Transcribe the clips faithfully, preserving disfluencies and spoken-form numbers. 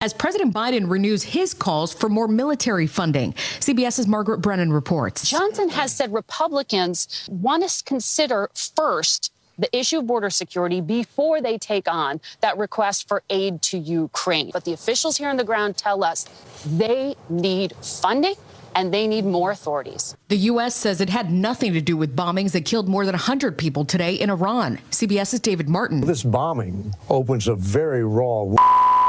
as President Biden renews his calls for more military funding. CBS's Margaret Brennan reports. Johnson has said Republicans want to consider first the issue of border security before they take on that request for aid to Ukraine. But the officials here on the ground tell us they need funding and they need more authorities. The U S says it had nothing to do with bombings that killed more than one hundred people today in Iran. CBS's David Martin. This bombing opens a very raw wound.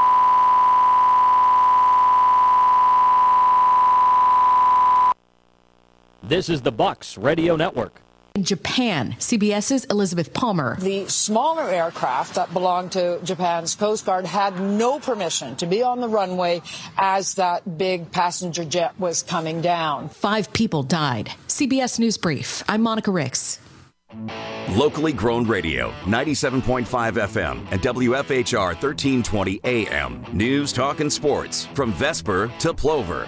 This is the Bucks Radio Network. In Japan, CBS's Elizabeth Palmer. The smaller aircraft that belonged to Japan's Coast Guard had no permission to be on the runway as that big passenger jet was coming down. Five people died. C B S News Brief. I'm Monica Ricks. Locally grown radio, ninety-seven point five F M and W F H R thirteen twenty A M. News, talk, and sports from Vesper to Plover.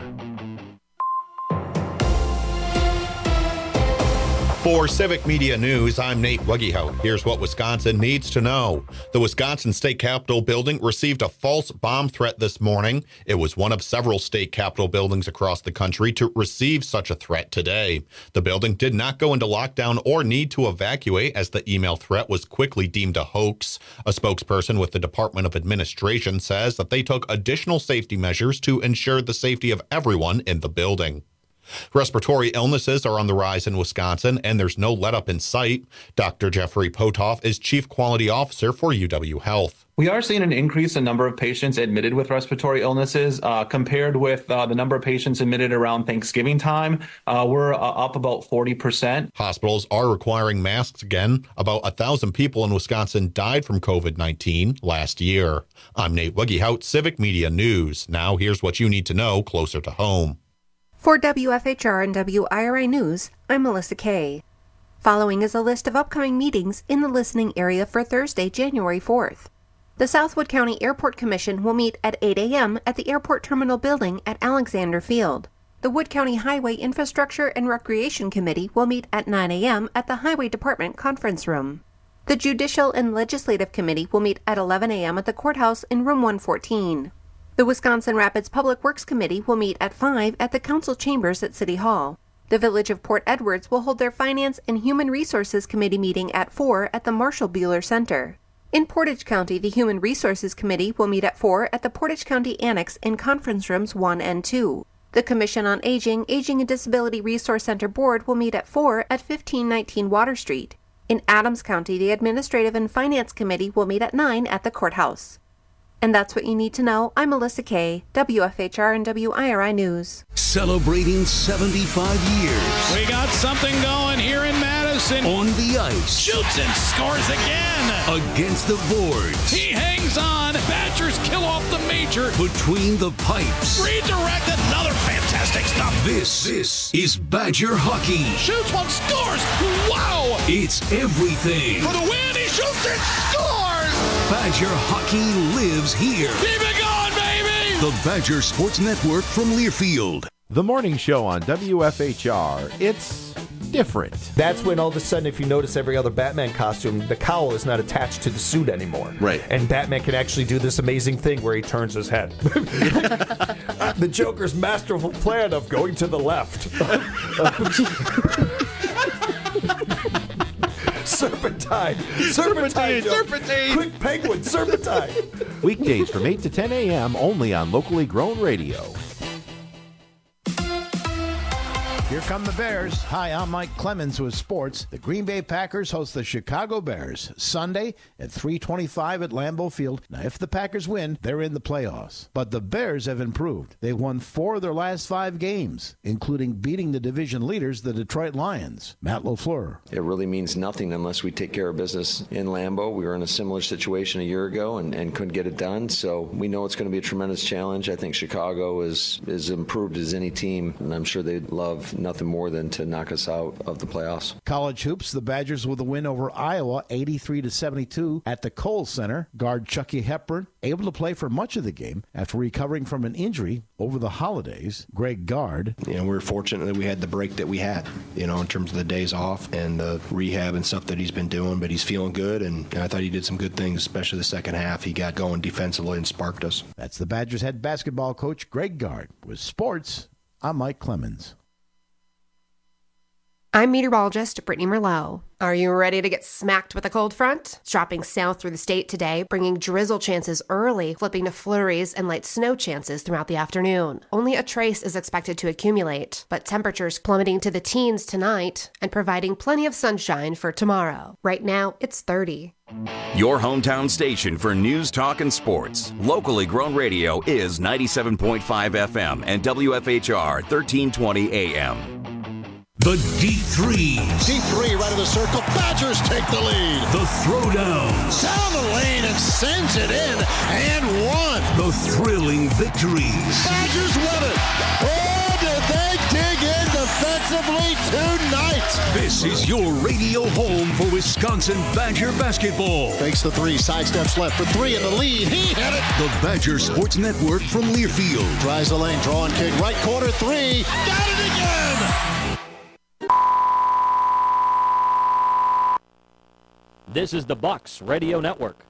For Civic Media News, I'm Nate Wuggehout. Here's what Wisconsin needs to know. The Wisconsin State Capitol building received a false bomb threat this morning. It was one of several state capitol buildings across the country to receive such a threat today. The building did not go into lockdown or need to evacuate, as the email threat was quickly deemed a hoax. A spokesperson with the Department of Administration says that they took additional safety measures to ensure the safety of everyone in the building. Respiratory illnesses are on the rise in Wisconsin, and there's no let-up in sight. Doctor Jeffrey Potoff is Chief Quality Officer for U W Health. We are seeing an increase in number of patients admitted with respiratory illnesses uh, compared with uh, the number of patients admitted around Thanksgiving time. Uh, we're uh, up about forty percent. Hospitals are requiring masks again. About one thousand people in Wisconsin died from COVID nineteen last year. I'm Nate Wuggehout, Civic Media News. Now here's what you need to know closer to home. For W F H R and W I R I News, I'm Melissa Kay. Following is a list of upcoming meetings in the listening area for Thursday, January fourth. The Southwood County Airport Commission will meet at eight a.m. at the Airport Terminal Building at Alexander Field. The Wood County Highway Infrastructure and Recreation Committee will meet at nine a.m. at the Highway Department Conference Room. The Judicial and Legislative Committee will meet at eleven a.m. at the Courthouse in Room one fourteen. The Wisconsin Rapids Public Works Committee will meet at five at the Council Chambers at City Hall. The Village of Port Edwards will hold their Finance and Human Resources Committee meeting at four at the Marshall Buehler Center. In Portage County, the Human Resources Committee will meet at four at the Portage County Annex in Conference Rooms one and two. The Commission on Aging, Aging and Disability Resource Center Board will meet at four at fifteen nineteen Water Street. In Adams County, the Administrative and Finance Committee will meet at nine at the Courthouse. And that's what you need to know. I'm Melissa Kay, W F H R and W I R I News. Celebrating seventy-five years. We got something going here in Madison. On the ice. Shoots and scores again. Against the boards. He hangs on. Badgers kill off the major. Between the pipes. Redirect, another fantastic stop. This, this is Badger hockey. Shoots one, scores. Wow. It's everything. For the win, he shoots and scores. Badger hockey lives here. Keep it going, baby! The Badger Sports Network from Learfield. The morning show on W F H R. It's different. That's when all of a sudden, if you notice every other Batman costume, the cowl is not attached to the suit anymore. Right. And Batman can actually do this amazing thing where he turns his head. The Joker's masterful plan of going to the left. Serpentine. Serpentine. Serpentine. Quick penguin. Serpentine. Weekdays from eight to ten a.m. only on Locally Grown Radio. Here come the Bears. Hi, I'm Mike Clemens with sports. The Green Bay Packers host the Chicago Bears Sunday at three twenty-five at Lambeau Field. Now, if the Packers win, they're in the playoffs. But the Bears have improved. They won four of their last five games, including beating the division leaders, the Detroit Lions. Matt LaFleur. It really means nothing unless we take care of business in Lambeau. We were in a similar situation a year ago and, and couldn't get it done. So we know it's going to be a tremendous challenge. I think Chicago is as improved as any team, and I'm sure they'd love nothing more than to knock us out of the playoffs. College hoops, the Badgers with a win over Iowa, eighty-three to seventy-two at the Kohl Center. Guard Chucky Hepburn able to play for much of the game after recovering from an injury over the holidays. Greg Gard. You know, we're fortunate that we had the break that we had, you know, in terms of the days off and the rehab and stuff that he's been doing, but he's feeling good, and, and I thought he did some good things, especially the second half. He got going defensively and sparked us. That's the Badgers head basketball coach Greg Gard. With sports, I'm Mike Clemens. I'm meteorologist Brittany Merlot. Are you ready to get smacked with a cold front? It's dropping south through the state today, bringing drizzle chances early, flipping to flurries and light snow chances throughout the afternoon. Only a trace is expected to accumulate, but temperatures plummeting to the teens tonight and providing plenty of sunshine for tomorrow. Right now, it's thirty. Your hometown station for news, talk, and sports. Locally grown radio is ninety-seven point five F M and W F H R thirteen twenty A M. The deep threes. Deep three right of the circle. Badgers take the lead. The throwdowns. Down the lane and sends it in and one. The thrilling victories. Badgers win it. Oh, did they dig in defensively tonight? This is your radio home for Wisconsin Badger basketball. Fakes the three, sidesteps left for three in the lead. He hit it. The Badger Sports Network from Learfield. Tries the lane, drawing kick, right corner three. Got it again. This is the Bucks Radio Network.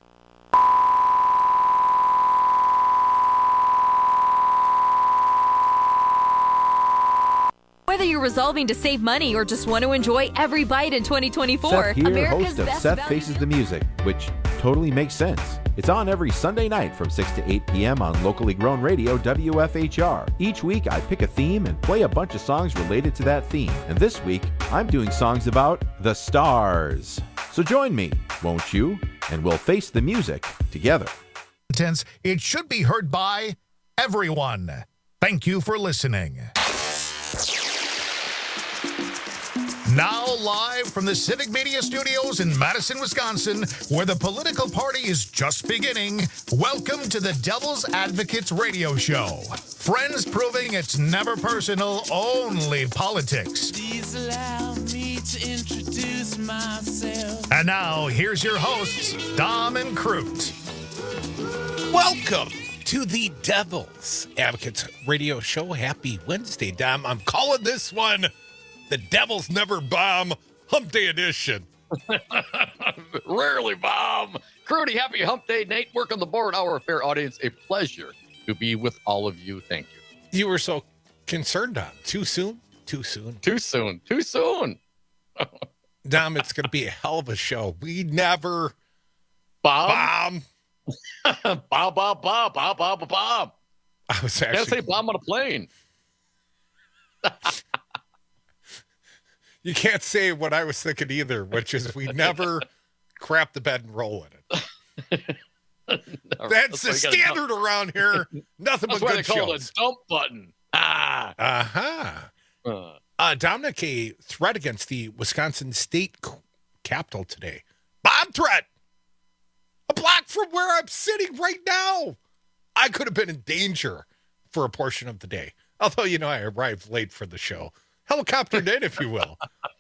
Whether you're resolving to save money or just want to enjoy every bite in twenty twenty-four, Seth here, America's host of best Seth value- Faces the Music, which totally makes sense. It's on every Sunday night from six to eight p.m. on locally grown radio W F H R. Each week, I pick a theme and play a bunch of songs related to that theme. And this week, I'm doing songs about the stars. So join me, won't you? And we'll face the music together. It should be heard by everyone. Thank you for listening. Now live from the Civic Media Studios in Madison, Wisconsin, where the political party is just beginning, welcome to the Devil's Advocates Radio Show. Friends proving it's never personal, only politics. Please allow me to introduce myself. And now, here's your hosts, Dom and Crute. Welcome to the Devil's Advocates Radio Show. Happy Wednesday, Dom. I'm calling this one the Devils Never Bomb Hump Day Edition. Rarely bomb. Crudy, happy Hump Day. Nate, work on the board. Our fair audience, a pleasure to be with all of you. Thank you. You were so concerned, Dom. Too soon? Too soon. Too soon. Too soon. Dom, it's going to be a hell of a show. We never bomb. Bomb. bomb, bomb, bomb, bomb, bomb, bomb. I was actually... Can't say bomb on a plane. You can't say what I was thinking either, which is we never crap the bed and roll in it. No, that's, that's the standard dump. Around here. Nothing that's but why good they call shows. it a dump button. Ah. Uh-huh. Uh. Uh, Dominic, a threat against the Wisconsin state capitol today. Bomb threat! A block from where I'm sitting right now. I could have been in danger for a portion of the day. Although, you know, I arrived late for the show. Helicoptered in, if you will.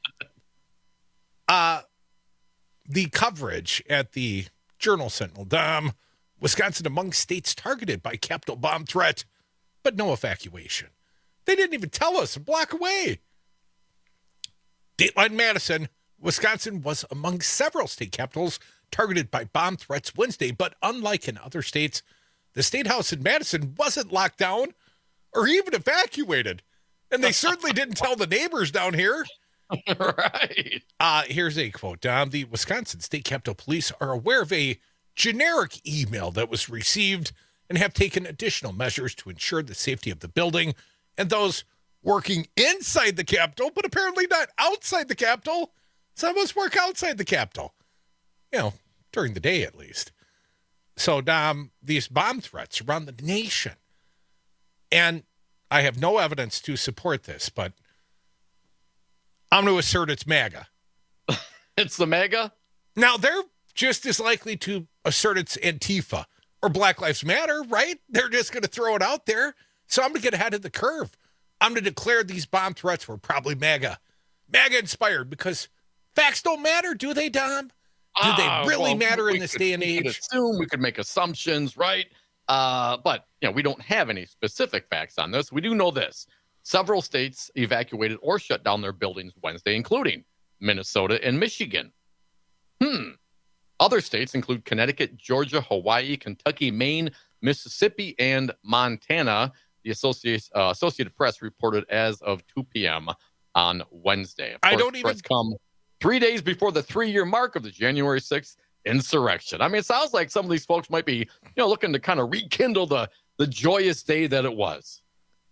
Uh, the coverage at the Journal Sentinel. Dom, Wisconsin among states targeted by Capitol bomb threat, but no evacuation. They didn't even tell us a block away. Dateline Madison, Wisconsin was among several state capitals targeted by bomb threats Wednesday, but unlike in other states, the State House in Madison wasn't locked down or even evacuated. And they certainly didn't tell the neighbors down here. Right. Uh, here's a quote. Um, the Wisconsin State Capitol Police are aware of a generic email that was received and have taken additional measures to ensure the safety of the building and those working inside the Capitol, but apparently not outside the Capitol. Some of us work outside the Capitol, you know, during the day at least. So, um, these bomb threats around the nation. And I have no evidence to support this, but I'm going to assert it's MAGA. It's the MAGA? Now, they're just as likely to assert it's Antifa or Black Lives Matter, right? They're just going to throw it out there. So I'm going to get ahead of the curve. I'm going to declare these bomb threats were probably MAGA. MAGA inspired, because facts don't matter, do they, Dom? Do they Uh, really well, matter we in this could- day and we could age? assume, we could make assumptions, right? Uh, but you know, we don't have any specific facts on this. We do know this. Several states evacuated or shut down their buildings Wednesday, including Minnesota and Michigan. Hmm. Other states include Connecticut, Georgia, Hawaii, Kentucky, Maine, Mississippi, and Montana. The Associated, uh, Associated Press reported as of two p.m. on Wednesday. Of I course, don't even- threats come three days before the three-year mark of the January sixth insurrection. I mean, it sounds like some of these folks might be, you know, looking to kind of rekindle the the joyous day that it was.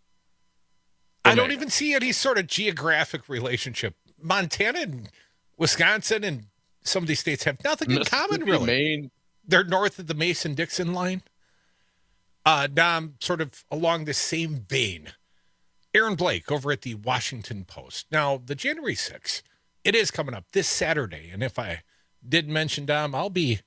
I don't even see any sort of geographic relationship. Montana and Wisconsin and some of these states have nothing in common, Mississippi, really. Maine. They're north of the Mason-Dixon line. Uh, now I'm sort of along the same vein. Aaron Blake over at the Washington Post. Now, the January sixth, it is coming up this Saturday. And if I did mention, Dom, I'll be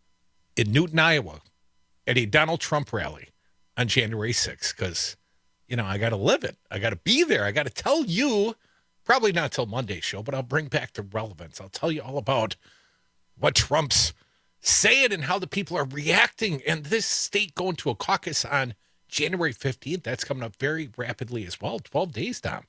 in Newton, Iowa at a Donald Trump rally on January sixth because, you know, I got to live it. I got to be there. I got to tell you, probably not till Monday's show, but I'll bring back the relevance. I'll tell you all about what Trump's saying and how the people are reacting. And this state going to a caucus on January fifteenth, that's coming up very rapidly as well. twelve days, Tom.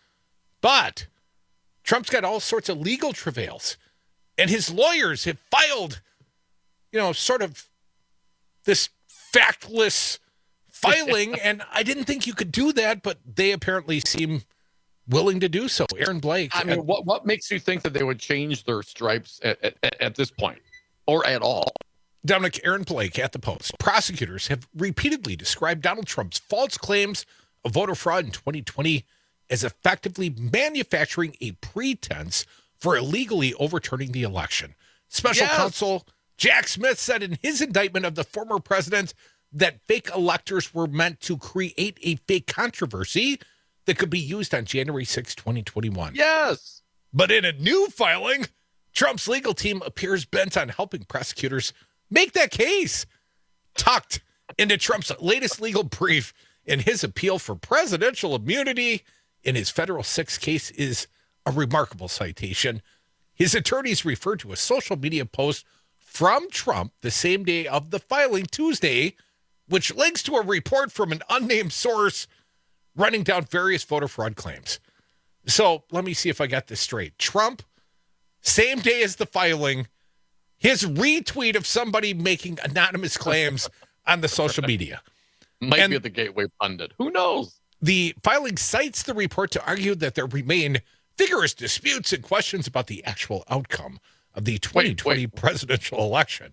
But Trump's got all sorts of legal travails. And his lawyers have filed, you know, sort of this factless filing. And I didn't think you could do that, but they apparently seem willing to do so. Aaron Blake. I mean, what, what makes you think that they would change their stripes at, at, at this point or at all? Dominic, Aaron Blake at the Post. Prosecutors have repeatedly described Donald Trump's false claims of voter fraud in twenty twenty as effectively manufacturing a pretense for illegally overturning the election. Special Yes. counsel Jack Smith said in his indictment of the former president that fake electors were meant to create a fake controversy that could be used on January sixth, twenty twenty-one. Yes. But in a new filing, Trump's legal team appears bent on helping prosecutors make that case. Tucked into Trump's latest legal brief in his appeal for presidential immunity in his federal six case is a remarkable citation. His attorneys referred to a social media post from Trump the same day of the filing, Tuesday, which links to a report from an unnamed source running down various voter fraud claims. So let me see if I got this straight. Trump, same day as the filing, his retweet of somebody making anonymous claims on the social media. Might And be the Gateway Pundit. Who knows? The filing cites the report to argue that there remain vigorous disputes and questions about the actual outcome of the twenty twenty wait. presidential election.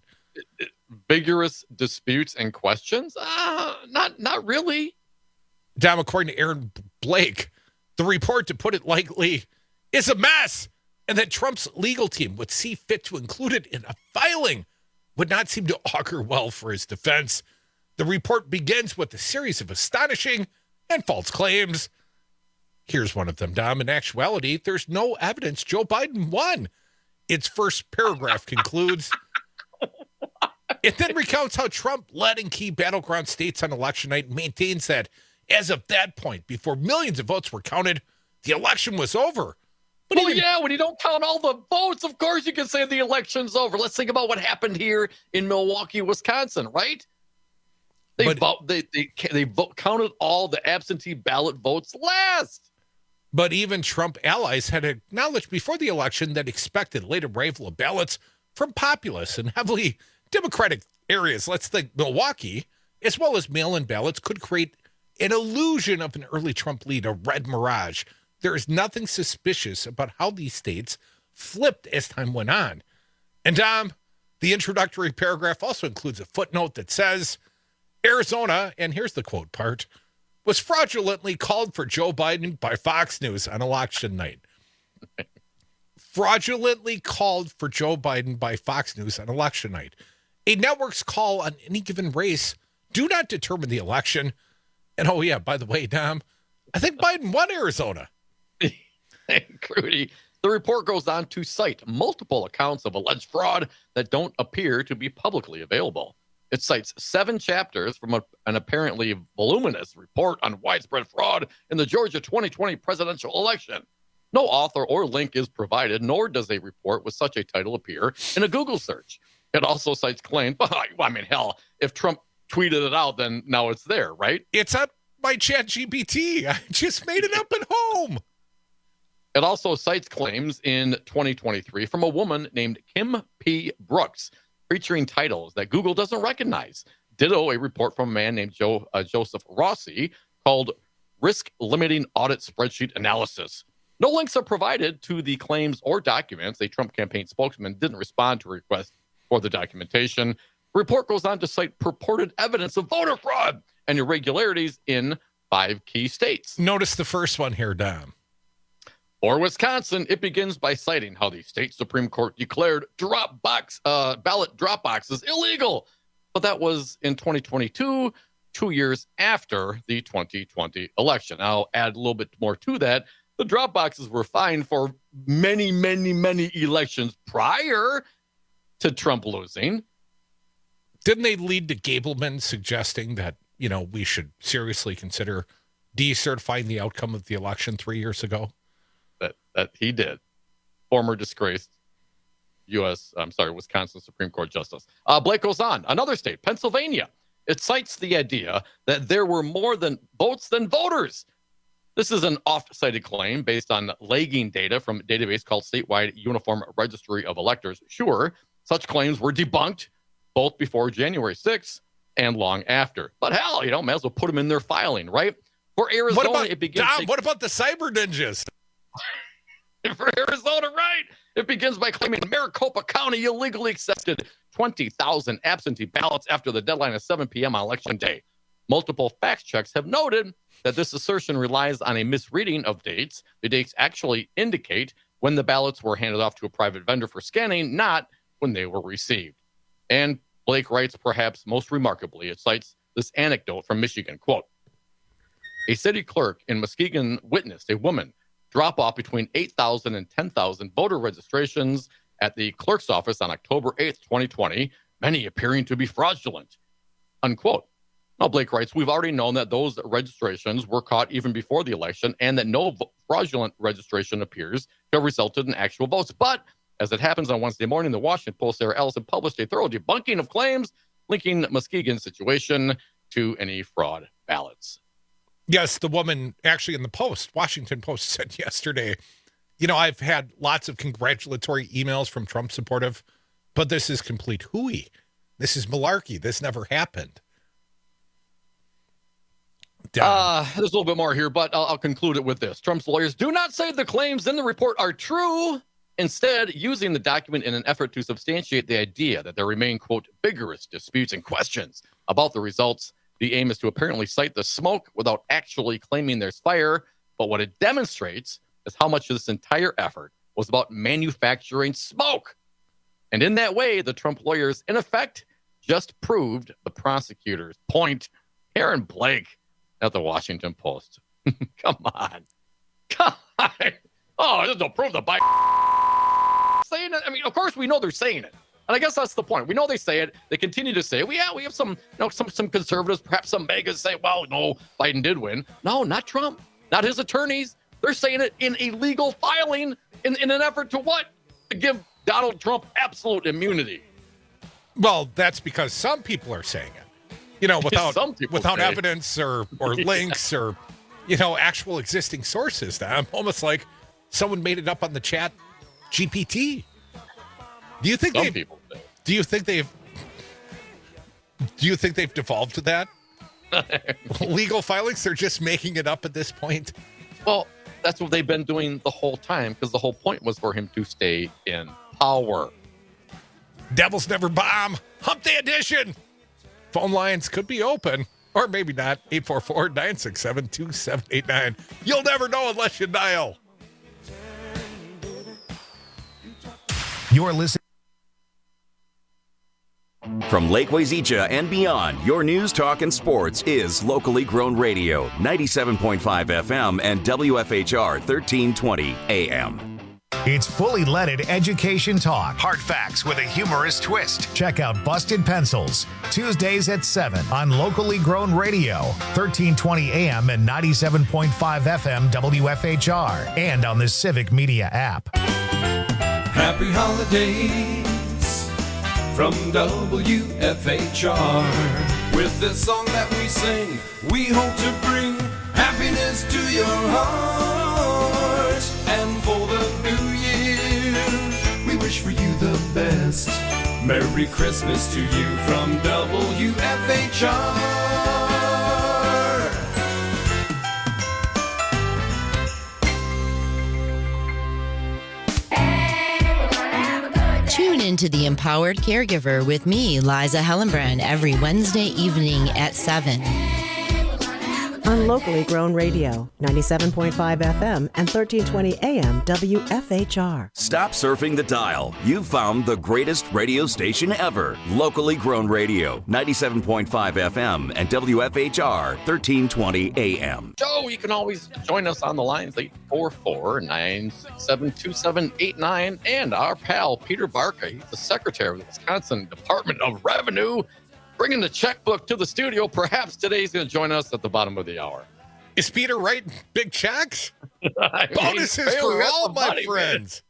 Vigorous disputes and questions? Uh, not, not really. Dom, according to Aaron Blake, the report, to put it lightly, is a mess, and that Trump's legal team would see fit to include it in a filing would not seem to augur well for his defense. The report begins with a series of astonishing and false claims. Here's one of them, Dom. In actuality, there's no evidence Joe Biden won. Its first paragraph concludes. It then recounts how Trump led in key battleground states on election night and maintains that as of that point, before millions of votes were counted, the election was over. But well, even- yeah, when you don't count all the votes, of course you can say the election's over. Let's think about what happened here in Milwaukee, Wisconsin, right? They But- vote, they they they vote, counted all the absentee ballot votes last. But even Trump allies had acknowledged before the election that expected late arrival of ballots from populous and heavily Democratic areas, let's think Milwaukee, as well as mail-in ballots, could create an illusion of an early Trump lead, a red mirage. There is nothing suspicious about how these states flipped as time went on. And Dom, the introductory paragraph also includes a footnote that says, Arizona, and here's the quote part, was fraudulently called for Joe Biden by Fox News on election night. Fraudulently called for Joe Biden by Fox News on election night. A network's call on any given race do not determine the election. And oh yeah, by the way, Dom, I think Biden won Arizona. Crudy. The report goes on to cite multiple accounts of alleged fraud that don't appear to be publicly available. It cites seven chapters from a, an apparently voluminous report on widespread fraud in the Georgia twenty twenty presidential election. No author or link is provided, nor does a report with such a title appear in a Google search. It also cites claims, I mean, hell, if Trump tweeted it out, then now it's there, right? It's on my Chat G P T. I just made it up at home. It also cites claims in twenty twenty-three from a woman named Kim P. Brooks, featuring titles that Google doesn't recognize. Ditto a report from a man named Joe, uh, Joseph Rossi called Risk Limiting Audit Spreadsheet Analysis. No links are provided to the claims or documents. A Trump campaign spokesman didn't respond to a request for the documentation. The report goes on to cite purported evidence of voter fraud and irregularities in five key states. Notice the first one here, Dom. For Wisconsin, it begins by citing how the state Supreme Court declared drop box uh, ballot drop boxes illegal. But that was in twenty twenty-two, two years after the twenty twenty election. I'll add a little bit more to that. The drop boxes were fine for many, many, many elections prior to Trump losing. Didn't they lead to Gableman suggesting that, you know, we should seriously consider decertifying the outcome of the election three years ago? That that he did. Former disgraced U S, I'm sorry, Wisconsin Supreme Court Justice. Uh, Blake goes on. Another state, Pennsylvania. It cites the idea that there were more than votes than voters. This is an oft-cited claim based on lagging data from a database called Statewide Uniform Registry of Electors. Sure, such claims were debunked both before January sixth and long after. But hell, you know, may as well put them in their filing, right? For Arizona, what about, it begins... Dom, what about the cyber ninjas? For Arizona, right? It begins by claiming Maricopa County illegally accepted twenty thousand absentee ballots after the deadline of seven p.m. on election day. Multiple fact checks have noted that this assertion relies on a misreading of dates. The dates actually indicate when the ballots were handed off to a private vendor for scanning, not when they were received. And Blake writes, perhaps most remarkably, it cites this anecdote from Michigan. Quote, a city clerk in Muskegon witnessed a woman drop off between eight thousand and ten thousand voter registrations at the clerk's office on October eighth, twenty twenty, many appearing to be fraudulent, unquote. Now, Blake writes, we've already known that those registrations were caught even before the election and that no fraudulent registration appears to have resulted in actual votes. But as it happens on Wednesday morning, the Washington Post, Sarah Ellison, published a thorough debunking of claims linking Muskegon's situation to any fraud ballots. Yes, the woman actually in the Post, Washington Post, said yesterday, you know, I've had lots of congratulatory emails from Trump supportive, but this is complete hooey. This is malarkey. This never happened. Uh, there's a little bit more here, but I'll, I'll conclude it with this. Trump's lawyers do not say the claims in the report are true, instead using the document in an effort to substantiate the idea that there remain, quote, vigorous disputes and questions about the results. The aim is to apparently cite the smoke without actually claiming there's fire, but what it demonstrates is how much of this entire effort was about manufacturing smoke. And in that way, the Trump lawyers, in effect, just proved the prosecutor's point. Aaron Blake at the Washington Post. Come on. Come on. Oh, there's no proof that Biden saying it. I mean, of course we know they're saying it. And I guess that's the point. We know they say it. They continue to say it. Well, yeah, we have some, you know, some, some conservatives, perhaps some megas say, well, no, Biden did win. No, not Trump. Not his attorneys. They're saying it in a legal filing in, in an effort to what? To give Donald Trump absolute immunity. Well, that's because some people are saying it. You know, without without say. evidence or, or links or, you know, actual existing sources. I'm almost like someone made it up on the Chat G P T. Do you think Some they people say. Do you think they've Do you think they've devolved to that? Legal filings, they're just making it up at this point. Well, that's what they've been doing the whole time, because the whole point was for him to stay in power. Devils never bomb. Hump Day edition. Phone lines could be open, or maybe not. eight four four, nine six seven, two seven eight nine. You'll never know unless you dial. You're listening. From Lake Wazeecha and beyond, your news, talk, and sports is locally grown radio, ninety-seven point five F M and W F H R thirteen twenty A M. It's fully leaded education talk. Hard facts with a humorous twist. Check out Busted Pencils, Tuesdays at seven on locally grown radio, thirteen twenty A M and ninety-seven point five F M W F H R, and on the Civic Media app. Happy holidays from W F H R. With this song that we sing, we hope to bring happiness to your heart. And for the new year, we wish for you the best. Merry Christmas to you from W F H R. Tune into The Empowered Caregiver with me, Liza Hellenbrand, every Wednesday evening at seven. On locally grown radio, ninety-seven point five F M and thirteen twenty A M W F H R. Stop surfing the dial. You've found the greatest radio station ever. Locally grown radio, ninety-seven point five F M and W F H R, thirteen twenty A M. So you can always join us on the lines, eight four four, nine six seven, two seven eight nine. And our pal, Peter Barca, he's the secretary of the Wisconsin Department of Revenue, bringing the checkbook to the studio. Perhaps today he's going to join us at the bottom of the hour. Is Peter writing big checks? I mean, Bonuses hey, for we got all the my money, friends.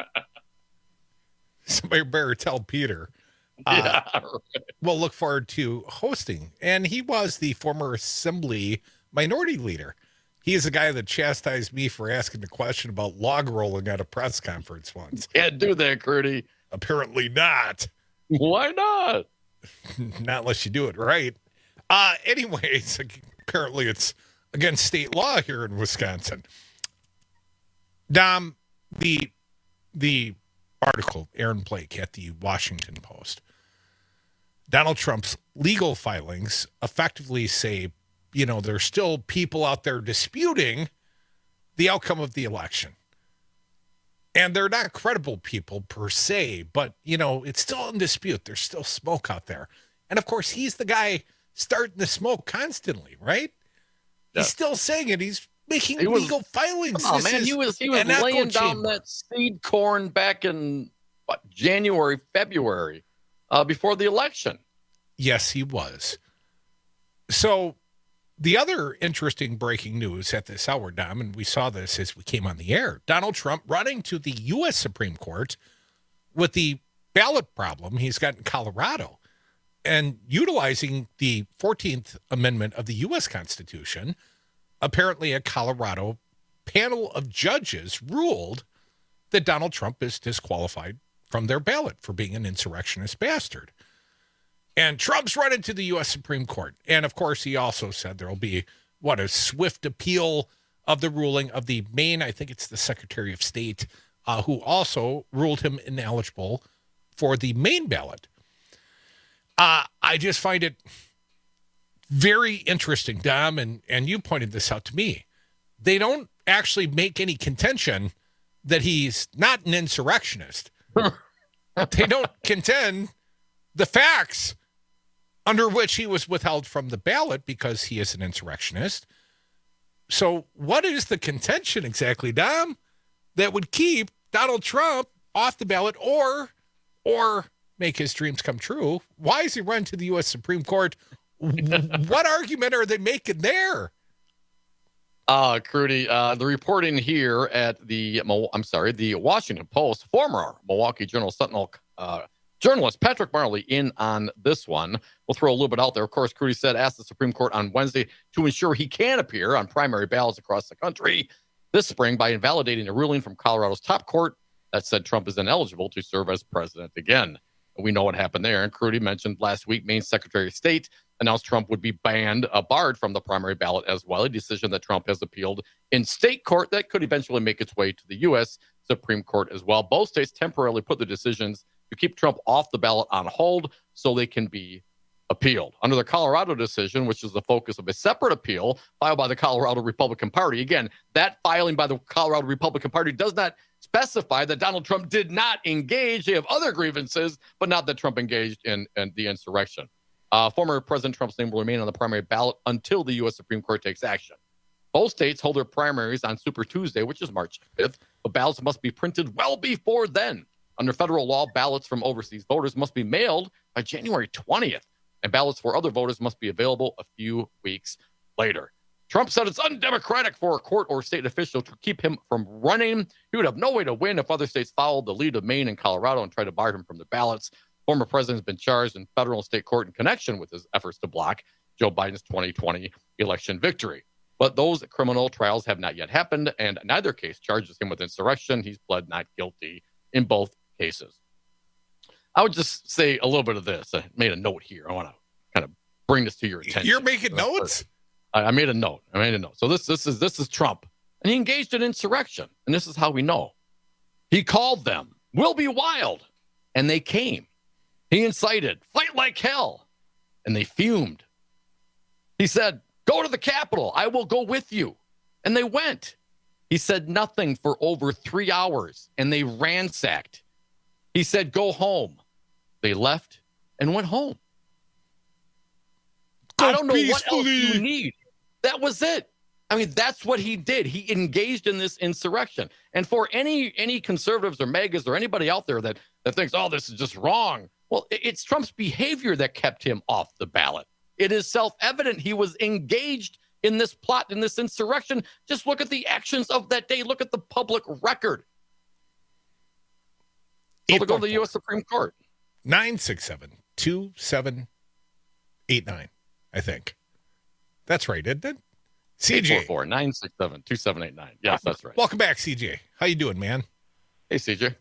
Somebody better tell Peter. Uh, Yeah, right. We'll look forward to hosting. And he was the former Assembly minority leader. He is the guy that chastised me for asking the question about log rolling at a press conference once. Can't do that, Crudy. Apparently not. Why not? Not unless you do it right. Uh, anyways, apparently it's against state law here in Wisconsin. Dom, the the article, Aaron Blake at the Washington Post, Donald Trump's legal filings effectively say, you know, there's still people out there disputing the outcome of the election. And they're not credible people per se, but, you know, it's still in dispute. There's still smoke out there. And, of course, he's the guy starting the smoke constantly, right? Yeah. He's still saying it. He's making He was- legal filings. Oh, This man, is he was, he was an echo laying down chamber. that seed corn back in, what, January, February, uh, before the election. Yes, he was. So the other interesting breaking news at this hour, Dom, and we saw this as we came on the air, Donald Trump running to the U S Supreme Court with the ballot problem he's got in Colorado and utilizing the fourteenth Amendment of the U S Constitution. Apparently, a Colorado panel of judges ruled that Donald Trump is disqualified from their ballot for being an insurrectionist bastard. And Trump's running to the U S Supreme Court. And, of course, he also said there will be, what, a swift appeal of the ruling of the Maine, I think it's the Secretary of State, uh, who also ruled him ineligible for the Maine ballot. Uh, I just find it very interesting, Dom, and, and you pointed this out to me. They don't actually make any contention that he's not an insurrectionist. They don't contend the facts under which he was withheld from the ballot because he is an insurrectionist. So what is the contention exactly, Dom, that would keep Donald Trump off the ballot or or make his dreams come true? Why is he run to the U S Supreme Court? What argument are they making there? Uh, Crudy, uh, the reporting here at the, I'm sorry, the Washington Post, former Milwaukee Journal Sentinel uh, journalist Patrick Marley in on this one. We'll throw a little bit out there. Of course, Crudy said, asked the Supreme Court on Wednesday to ensure he can appear on primary ballots across the country this spring by invalidating a ruling from Colorado's top court that said Trump is ineligible to serve as president again. And we know what happened there. And Crudy mentioned last week, Maine Secretary of State announced Trump would be banned, uh, barred from the primary ballot as well, a decision that Trump has appealed in state court that could eventually make its way to the U S Supreme Court as well. Both states temporarily put the decisions to keep Trump off the ballot on hold so they can be appealed. Under the Colorado decision, which is the focus of a separate appeal filed by the Colorado Republican Party. Again, that filing by the Colorado Republican Party does not specify that Donald Trump did not engage. They have other grievances, but not that Trump engaged in, in the insurrection. Uh, former President Trump's name will remain on the primary ballot until the U S Supreme Court takes action. Both states hold their primaries on Super Tuesday, which is March fifth, but ballots must be printed well before then. Under federal law, ballots from overseas voters must be mailed by January twentieth, and ballots for other voters must be available a few weeks later. Trump said it's undemocratic for a court or state official to keep him from running. He would have no way to win if other states followed the lead of Maine and Colorado and tried to bar him from the ballots. Former president has been charged in federal and state court in connection with his efforts to block Joe Biden's twenty twenty election victory. But those criminal trials have not yet happened, and neither case charges him with insurrection. He's pled not guilty in both cases. I would just say a little bit of this. I made a note here. I want to kind of bring this to your attention. You're making notes? I, I made a note. I made a note. So this this is this is Trump, and he engaged in insurrection, and this is how we know. He called them, "We'll be wild," and they came. He incited, "Fight like hell," and they fumed. He said, "Go to the Capitol. I will go with you." And they went. He said nothing for over three hours, and they ransacked. He said, "Go home." They left and went home. Go I don't know peacefully. What else you need. That was it. I mean, that's what he did. He engaged in this insurrection. And for any any conservatives or megas or anybody out there that, that thinks, oh, this is just wrong, well, it's Trump's behavior that kept him off the ballot. It is self-evident he was engaged in this plot, in this insurrection. Just look at the actions of that day. Look at the public record. So to go to the U S Supreme Court. nine six seven, two seven eight nine, I think. That's right, isn't it? C J. eight four four, nine six seven, two seven eight nine. Yes, that's right. Welcome back, C J. How you doing, man? Hey, C J.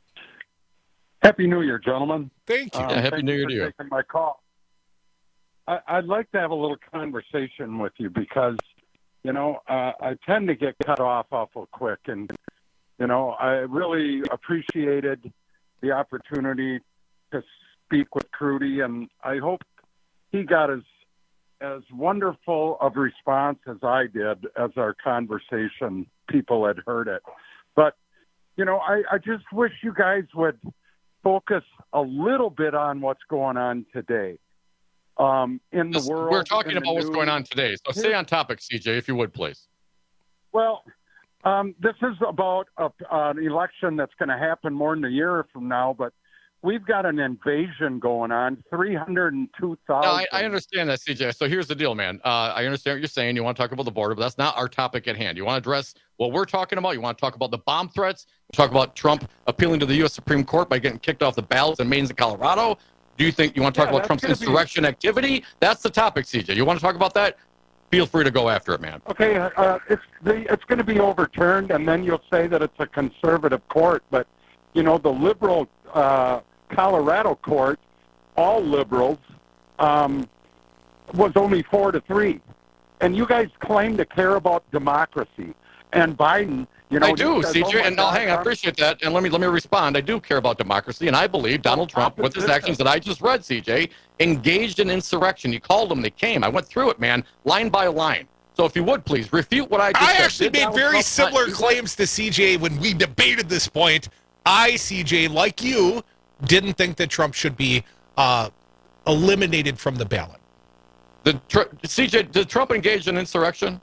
Happy New Year, gentlemen. Thank you. Um, yeah, happy thank New Year you to you. taking my call. I, I'd like to have a little conversation with you because, you know, uh, I tend to get cut off awful quick. And, you know, I really appreciated the opportunity to speak with Crudy, and I hope he got as as wonderful of response as I did as our conversation people had heard it. But, you know, I, I just wish you guys would focus a little bit on what's going on today um, in the this, world. We're talking about news. What's going on today. So stay on topic, C J, if you would, please. Well, um, this is about a, an election that's going to happen more than a year from now, but we've got an invasion going on, three hundred two thousand. No, I, I understand that, C J. So here's the deal, man. Uh, I understand what you're saying. You want to talk about the border, but that's not our topic at hand. You want to address what we're talking about? You want to talk about the bomb threats? Talk about Trump appealing to the U S Supreme Court by getting kicked off the ballots in Maine and Colorado? Do you think you want to talk yeah, about Trump's insurrection be... activity? That's the topic, C J. You want to talk about that? Feel free to go after it, man. Okay, uh, it's the, it's going to be overturned, and then you'll say that it's a conservative court. But, you know, the liberal uh, Colorado court, all liberals, um, was only four to three. And you guys claim to care about democracy. And Biden, you know... I do, says, C J, oh and God, no, hang on, I appreciate that. And let me let me respond. I do care about democracy, and I believe Donald Trump, with his actions that I just read, C J, engaged in insurrection. You called them, they came. I went through it, man, line by line. So if you would, please, refute what I just I said. actually Did made very Trump similar not- claims to C J when we debated this point. I, C J, like you, didn't think that Trump should be uh, eliminated from the ballot. Did Tr- C J, did Trump engage in insurrection?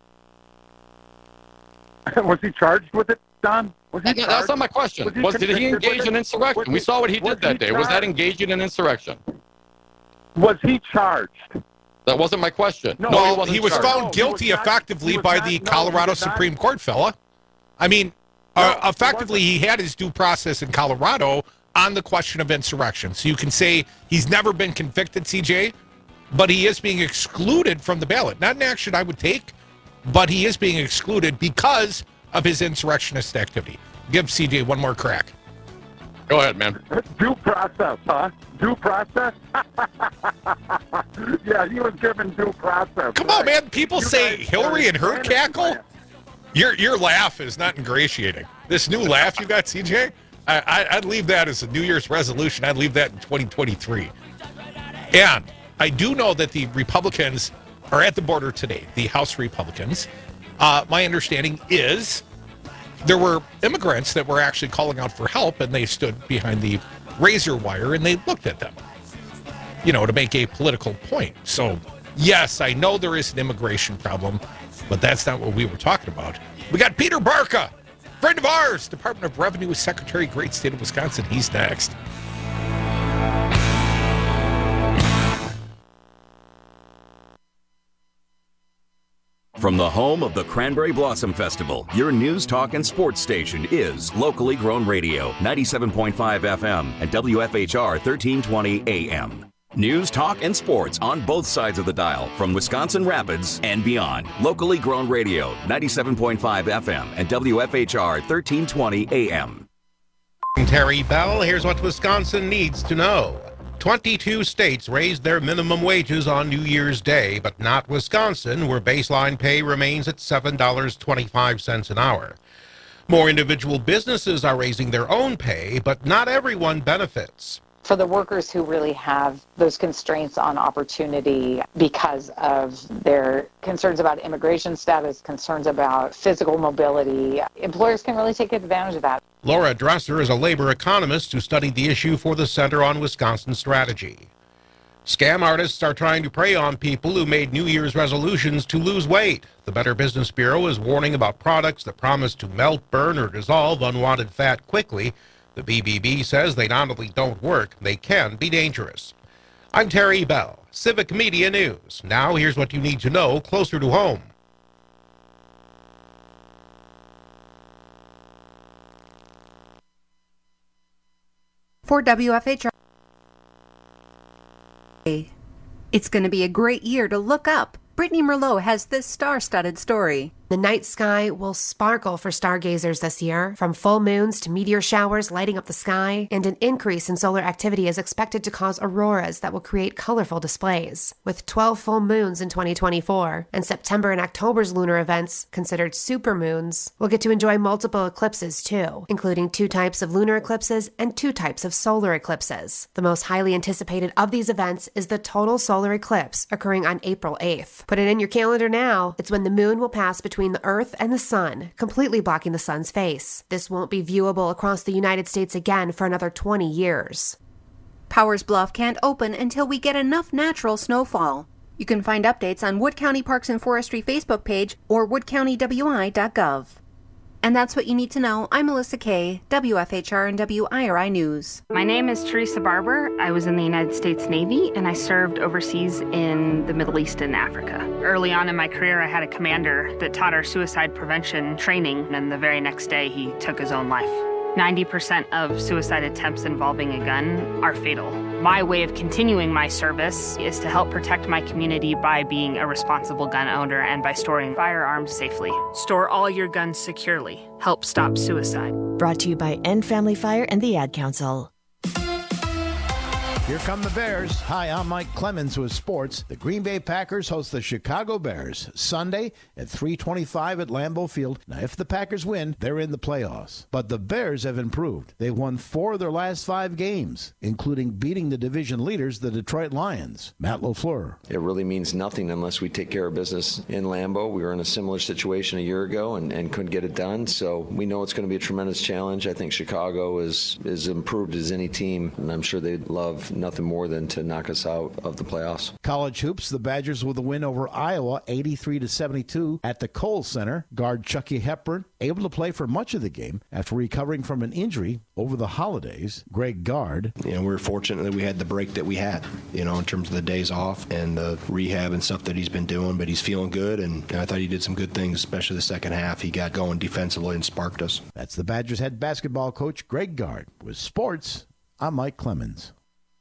Was he charged with it, Don? Was he No, that's not my question. Was he Was, did he convicted engage with in it? insurrection? Was We he- saw what he was did that he day. Was that charged? engaging in insurrection? Was he charged? That wasn't my question. No, No, well, he wasn't he was charged. found No, he guilty was not- effectively he was by not- the no, he Colorado did not. Supreme Court, fella. I mean, No, uh, he effectively, he had his due process in Colorado on the question of insurrection. So you can say he's never been convicted, C J, but he is being excluded from the ballot. Not an action I would take, but he is being excluded because of his insurrectionist activity. Give C J one more crack. Go ahead, man. Due process, huh? Due process? Yeah, he was given due process. Come right? on, man. People You say guys Hillary and her started cackle. planning. Your your laugh is not ingratiating. This new laugh you got, C J, I, I, I'd leave that as a New Year's resolution. I'd leave that in twenty twenty-three. And I do know that the Republicans are at the border today, the House Republicans. Uh, my understanding is there were immigrants that were actually calling out for help, and they stood behind the razor wire and they looked at them, you know, to make a political point. So Yes, I know there is an immigration problem, but that's not what we were talking about. We got Peter Barca, friend of ours, Department of Revenue Secretary, great state of Wisconsin. He's next. From the home of the Cranberry Blossom Festival, your news, talk, and sports station is Locally Grown Radio, ninety-seven point five F M and W F H R thirteen twenty A M. News, talk, and sports on both sides of the dial from Wisconsin Rapids and beyond. Locally Grown Radio, ninety-seven point five F M and W F H R thirteen twenty A M. Terry Bell, here's what Wisconsin needs to know. twenty-two states raised their minimum wages on New Year's Day, but not Wisconsin, where baseline pay remains at seven dollars and twenty-five cents an hour. More individual businesses are raising their own pay, but not everyone benefits. For the workers who really have those constraints on opportunity because of their concerns about immigration status, concerns about physical mobility, employers can really take advantage of that. Laura Dresser is a labor economist who studied the issue for the Center on Wisconsin Strategy. Scam artists are trying to prey on people who made New Year's resolutions to lose weight. The Better Business Bureau is warning about products that promise to melt, burn, or dissolve unwanted fat quickly. The B B B says they not only don't work, they can be dangerous. I'm Terry Bell, Civic Media News. Now here's what you need to know closer to home. For W F H R, it's going to be a great year to look up. Brittany Merlot has this star-studded story. The night sky will sparkle for stargazers this year, from full moons to meteor showers lighting up the sky, and an increase in solar activity is expected to cause auroras that will create colorful displays. With twelve full moons in twenty twenty-four, and September and October's lunar events considered supermoons, we'll get to enjoy multiple eclipses too, including two types of lunar eclipses and two types of solar eclipses. The most highly anticipated of these events is the total solar eclipse occurring on April eighth. Put it in your calendar now. It's when the moon will pass between the Earth and the Sun, completely blocking the Sun's face. This won't be viewable across the United States again for another twenty years. Powers Bluff can't open until we get enough natural snowfall. You can find updates on Wood County Parks and Forestry Facebook page or wood county w i dot gov. And that's what you need to know. I'm Melissa Kay, W F H R and W I R I News. My name is Teresa Barber. I was in the United States Navy, and I served overseas in the Middle East and Africa. Early on in my career, I had a commander that taught our suicide prevention training, and the very next day, he took his own life. ninety percent of suicide attempts involving a gun are fatal. My way of continuing my service is to help protect my community by being a responsible gun owner and by storing firearms safely. Store all your guns securely. Help stop suicide. Brought to you by End Family Fire and the Ad Council. Here come the Bears. Hi, I'm Mike Clemens with sports. The Green Bay Packers host the Chicago Bears Sunday at three twenty-five at Lambeau Field. Now, if the Packers win, they're in the playoffs. But the Bears have improved. They've won four of their last five games, including beating the division leaders, the Detroit Lions. Matt LaFleur. It really means nothing unless we take care of business in Lambeau. We were in a similar situation a year ago and, and couldn't get it done. So we know it's going to be a tremendous challenge. I think Chicago is as improved as any team, and I'm sure they'd love nothing more than to knock us out of the playoffs. College hoops, the Badgers with a win over Iowa, eighty-three to seventy-two at the Kohl Center. Guard Chucky Hepburn able to play for much of the game after recovering from an injury over the holidays. Greg Gard. You know, we were fortunate that we had the break that we had, you know, in terms of the days off and the rehab and stuff that he's been doing, but he's feeling good, and I thought he did some good things, especially the second half. He got going defensively and sparked us. That's the Badgers head basketball coach, Greg Gard. With sports, I'm Mike Clemens.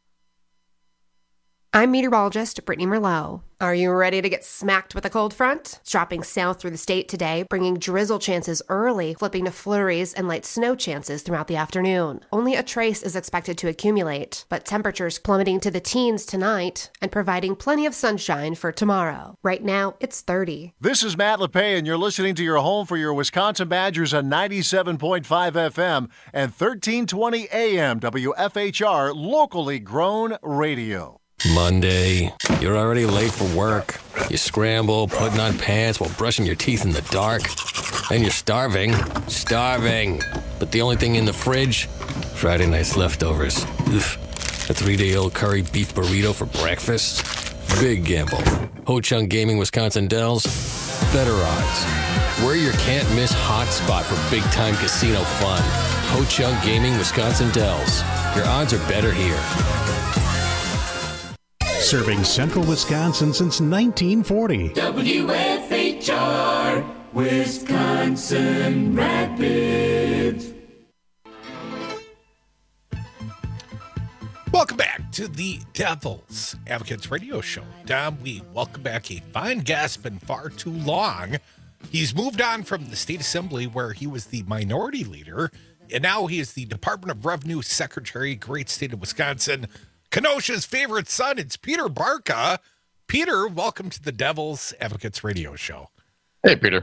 I'm meteorologist Brittany Merlot. Are you ready to get smacked with a cold front? It's dropping south through the state today, bringing drizzle chances early, flipping to flurries and light snow chances throughout the afternoon. Only a trace is expected to accumulate, but temperatures plummeting to the teens tonight and providing plenty of sunshine for tomorrow. Right now, it's thirty. This is Matt LePay, and you're listening to your home for your Wisconsin Badgers on ninety-seven point five F M and thirteen twenty A M W F H R, locally grown radio. Monday, you're already late for work. You scramble, putting on pants while brushing your teeth in the dark. Then you're starving. Starving. But the only thing in the fridge? Friday night's leftovers. Oof. A three-day-old curry beef burrito for breakfast? Big gamble. Ho Chunk Gaming Wisconsin Dells, better odds. We're your can't-miss hotspot for big-time casino fun. Ho Chunk Gaming Wisconsin Dells. Your odds are better here. Serving central Wisconsin since nineteen forty. W F H R, Wisconsin Rapids. Welcome back to the Devil's Advocates Radio Show. Dom, we welcome back a fine guest, been far too long. He's moved on from the state assembly where he was the minority leader, and now he is the Department of Revenue Secretary, great state of Wisconsin. Kenosha's favorite son, it's Peter Barca. Peter, welcome to the Devil's Advocates Radio Show. Hey, Peter.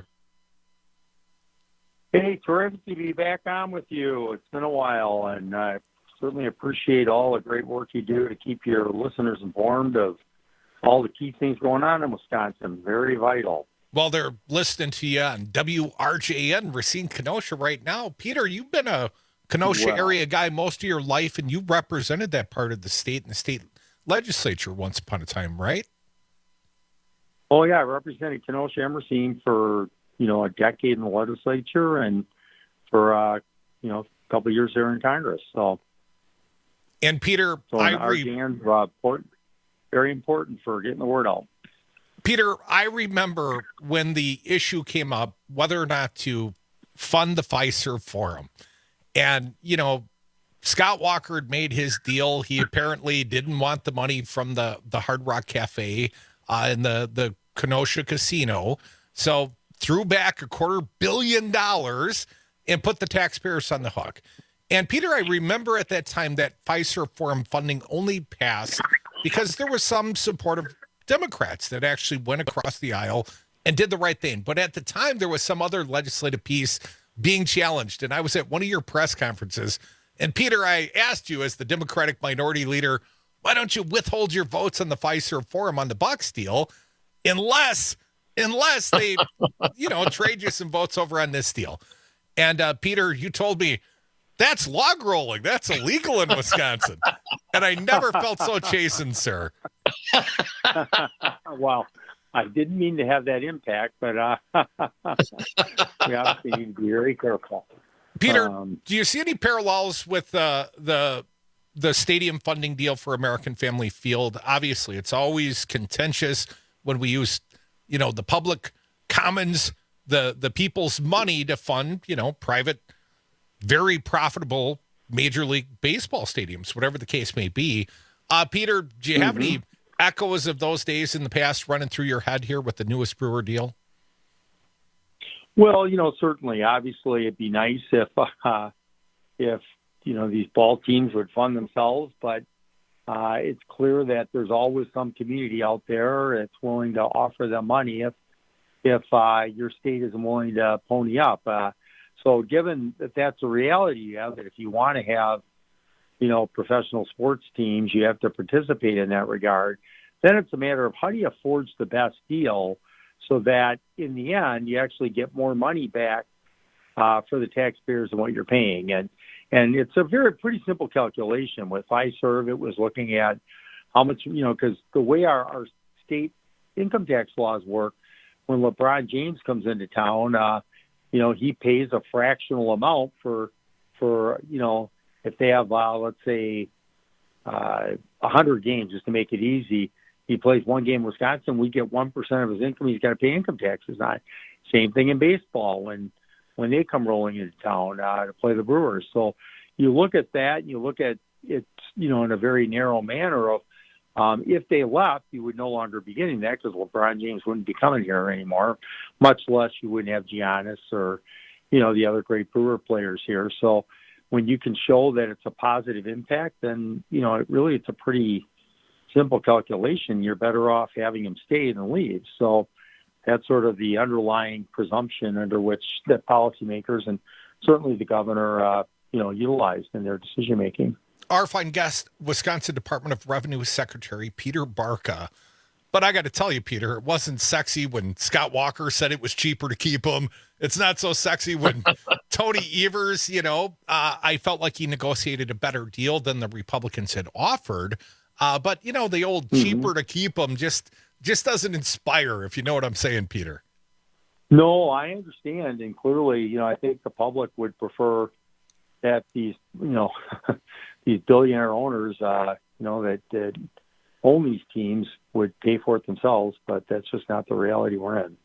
Hey, terrific to be back on with you. It's been a while, and I certainly appreciate all the great work you do to keep your listeners informed of all the key things going on in Wisconsin. Very vital. Well, they're listening to you on W R J N, Racine, Kenosha right now. Peter, you've been a Kenosha Well, area guy most of your life, and you represented that part of the state in the state legislature once upon a time, right? Oh, yeah, I represented Kenosha and Racine for, you know, a decade in the legislature and for, uh, you know, a couple of years there in Congress. So, and Peter, so I our re- hands, uh, important, very important for getting the word out. Peter, I remember when the issue came up, whether or not to fund the Fiserv Forum. And, you know, Scott Walker had made his deal. He apparently didn't want the money from the, the Hard Rock Cafe uh, and the, the Kenosha Casino. So threw back a quarter billion dollars and put the taxpayers on the hook. And, Peter, I remember at that time that Fiserv Forum funding only passed because there was some support of Democrats that actually went across the aisle and did the right thing. But at the time, there was some other legislative piece being challenged. And I was at one of your press conferences. And Peter, I asked you as the Democratic minority leader, why don't you withhold your votes on the Fiserv Forum on the Bucks deal unless, unless they, you know, trade you some votes over on this deal. And uh, Peter, you told me that's log rolling. That's illegal in Wisconsin. And I never felt so chastened, sir. Well, I didn't mean to have that impact, but uh, we obviously need to be very careful. Peter, Um, do you see any parallels with uh, the the stadium funding deal for American Family Field? Obviously, it's always contentious when we use, you know, the public commons, the the people's money to fund, you know, private, very profitable Major League Baseball stadiums, whatever the case may be. Uh, Peter, do you have Mhm. any echoes of those days in the past running through your head here with the newest Brewer deal? Well, you know, certainly, obviously, it'd be nice if, uh, if you know, these ball teams would fund themselves, but uh, it's clear that there's always some community out there that's willing to offer them money if, if uh, your state isn't willing to pony up. Uh, so, given that that's a reality, you have that if you want to have, you know, professional sports teams, you have to participate in that regard. Then it's a matter of how do you forge the best deal so that in the end you actually get more money back uh, for the taxpayers than what you're paying. And and it's a very pretty simple calculation. With Fiserv, it was looking at how much, you know, because the way our, our state income tax laws work, when LeBron James comes into town, uh, you know, he pays a fractional amount for, for you know, if they have, uh, let's say, uh, one hundred games, just to make it easy, he plays one game in Wisconsin, we get one percent of his income he's got to pay income taxes on. Same thing in baseball when when they come rolling into town uh, to play the Brewers. So you look at that, you look at it, you know, in a very narrow manner of um, if they left, you would no longer be getting that because LeBron James wouldn't be coming here anymore, much less you wouldn't have Giannis or, you know, the other great Brewer players here. So when you can show that it's a positive impact, then, you know, it really, it's a pretty simple calculation. You're better off having him stay than leave. So that's sort of the underlying presumption under which the policymakers and certainly the governor, uh, you know, utilized in their decision making. Our fine guest, Wisconsin Department of Revenue Secretary Peter Barca. But I got to tell you, Peter, it wasn't sexy when Scott Walker said it was cheaper to keep him. It's not so sexy when Tony Evers, you know, uh, I felt like he negotiated a better deal than the Republicans had offered. Uh, but, you know, the old cheaper to keep them just just doesn't inspire, if you know what I'm saying, Peter. No, I understand. And clearly, you know, I think the public would prefer that these, you know, these billionaire owners, uh, you know, that, that own these teams would pay for it themselves, but that's just not the reality we're in.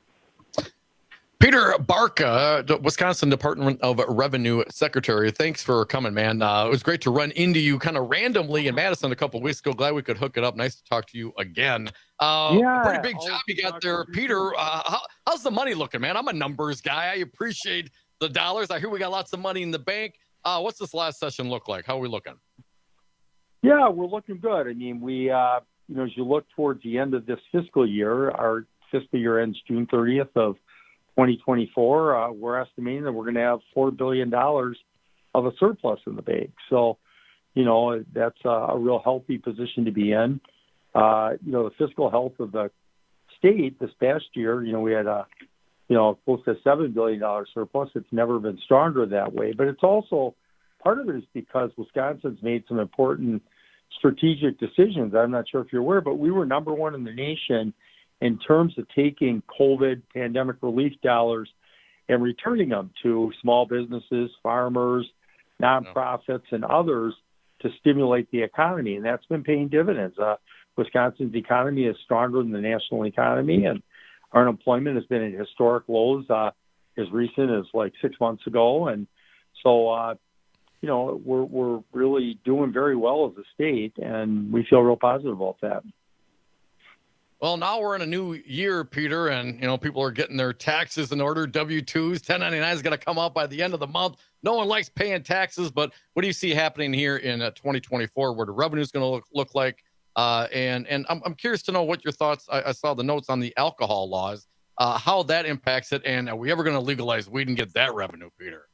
Peter Barca, the Wisconsin Department of Revenue Secretary, thanks for coming, man. Uh, it was great to run into you kind of randomly in Madison a couple of weeks ago. Glad we could hook it up. Nice to talk to you again. Uh, yeah, pretty big job you got there. Peter, uh, how, how's the money looking, man? I'm a numbers guy. I appreciate the dollars. I hear we got lots of money in the bank. Uh, what's this last session look like? How are we looking? Yeah, we're looking good. I mean, we, uh, you know, as you look towards the end of this fiscal year, our fiscal year ends June thirtieth of twenty twenty-four, uh, we're estimating that we're going to have four billion dollars of a surplus in the bank. So, you know, that's a, a real healthy position to be in. Uh, you know, the fiscal health of the state this past year, you know, we had a, you know, close to seven billion dollars surplus. It's never been stronger that way. But it's also, part of it is because Wisconsin's made some important strategic decisions. I'm not sure if you're aware, but we were number one in the nation in terms of taking COVID pandemic relief dollars and returning them to small businesses, farmers, nonprofits, and others to stimulate the economy. And that's been paying dividends. Uh, Wisconsin's economy is stronger than the national economy, and our unemployment has been at historic lows uh, as recent as like six months ago. And so, uh, you know, we're, we're really doing very well as a state, and we feel real positive about that. Well, now we're in a new year, Peter, and, you know, people are getting their taxes in order, W two's, ten ninety-nine is going to come out by the end of the month. No one likes paying taxes, but what do you see happening here in uh, twenty twenty-four, where the revenue is going to look, look like? Uh, and and I'm, I'm curious to know what your thoughts, I, I saw the notes on the alcohol laws, uh, how that impacts it, and are we ever going to legalize weed and get that revenue, Peter?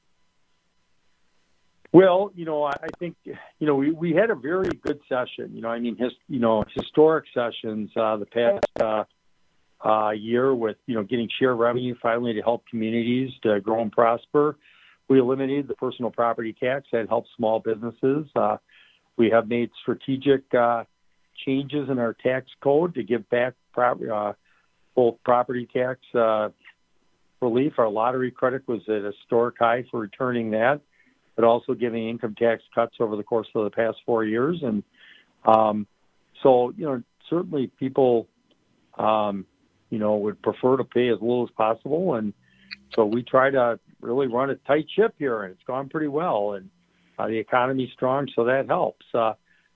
Well, you know, I think, you know, we, we had a very good session. You know, I mean, his, you know, historic sessions uh, the past uh, uh, year with, you know, getting share revenue finally to help communities to grow and prosper. We eliminated the personal property tax that helps small businesses. Uh, we have made strategic uh, changes in our tax code to give back pro- uh, both property tax uh, relief. Our lottery credit was at a historic high for returning that, but also giving income tax cuts over the course of the past four years. And um, so, you know, certainly people, um, you know, would prefer to pay as little as possible. And so we try to really run a tight ship here, and it's gone pretty well. And uh, the economy's strong, so that helps. Uh,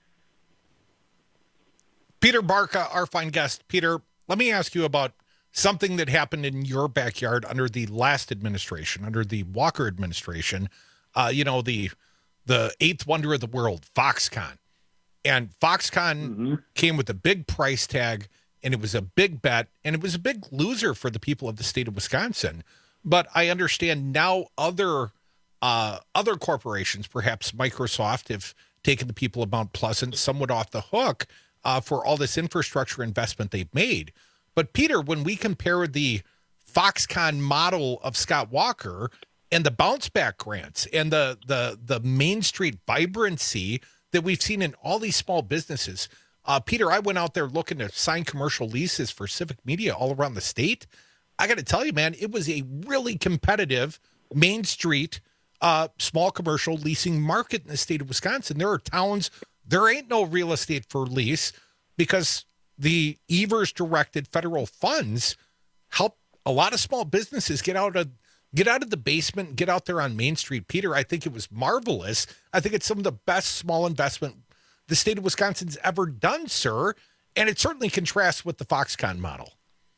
Peter Barca, our fine guest. Peter, let me ask you about something that happened in your backyard under the last administration, under the Walker administration. Uh, you know, the the eighth wonder of the world, Foxconn. And Foxconn mm-hmm. came with a big price tag, and it was a big bet, and it was a big loser for the people of the state of Wisconsin. But I understand now other uh, other corporations, perhaps Microsoft, have taken the people of Mount Pleasant somewhat off the hook uh, for all this infrastructure investment they've made. But, Peter, when we compare the Foxconn model of Scott Walker and the bounce back grants and the the the Main Street vibrancy that we've seen in all these small businesses. Uh, Peter, I went out there looking to sign commercial leases for Civic Media all around the state. I got to tell you, man, it was a really competitive Main Street uh, small commercial leasing market in the state of Wisconsin. There are towns, there ain't no real estate for lease because the Evers-directed federal funds help a lot of small businesses get out of Get out of the basement, get out there on Main Street. Peter, I think it was marvelous. I think it's some of the best small investment the state of Wisconsin's ever done, sir. And it certainly contrasts with the Foxconn model.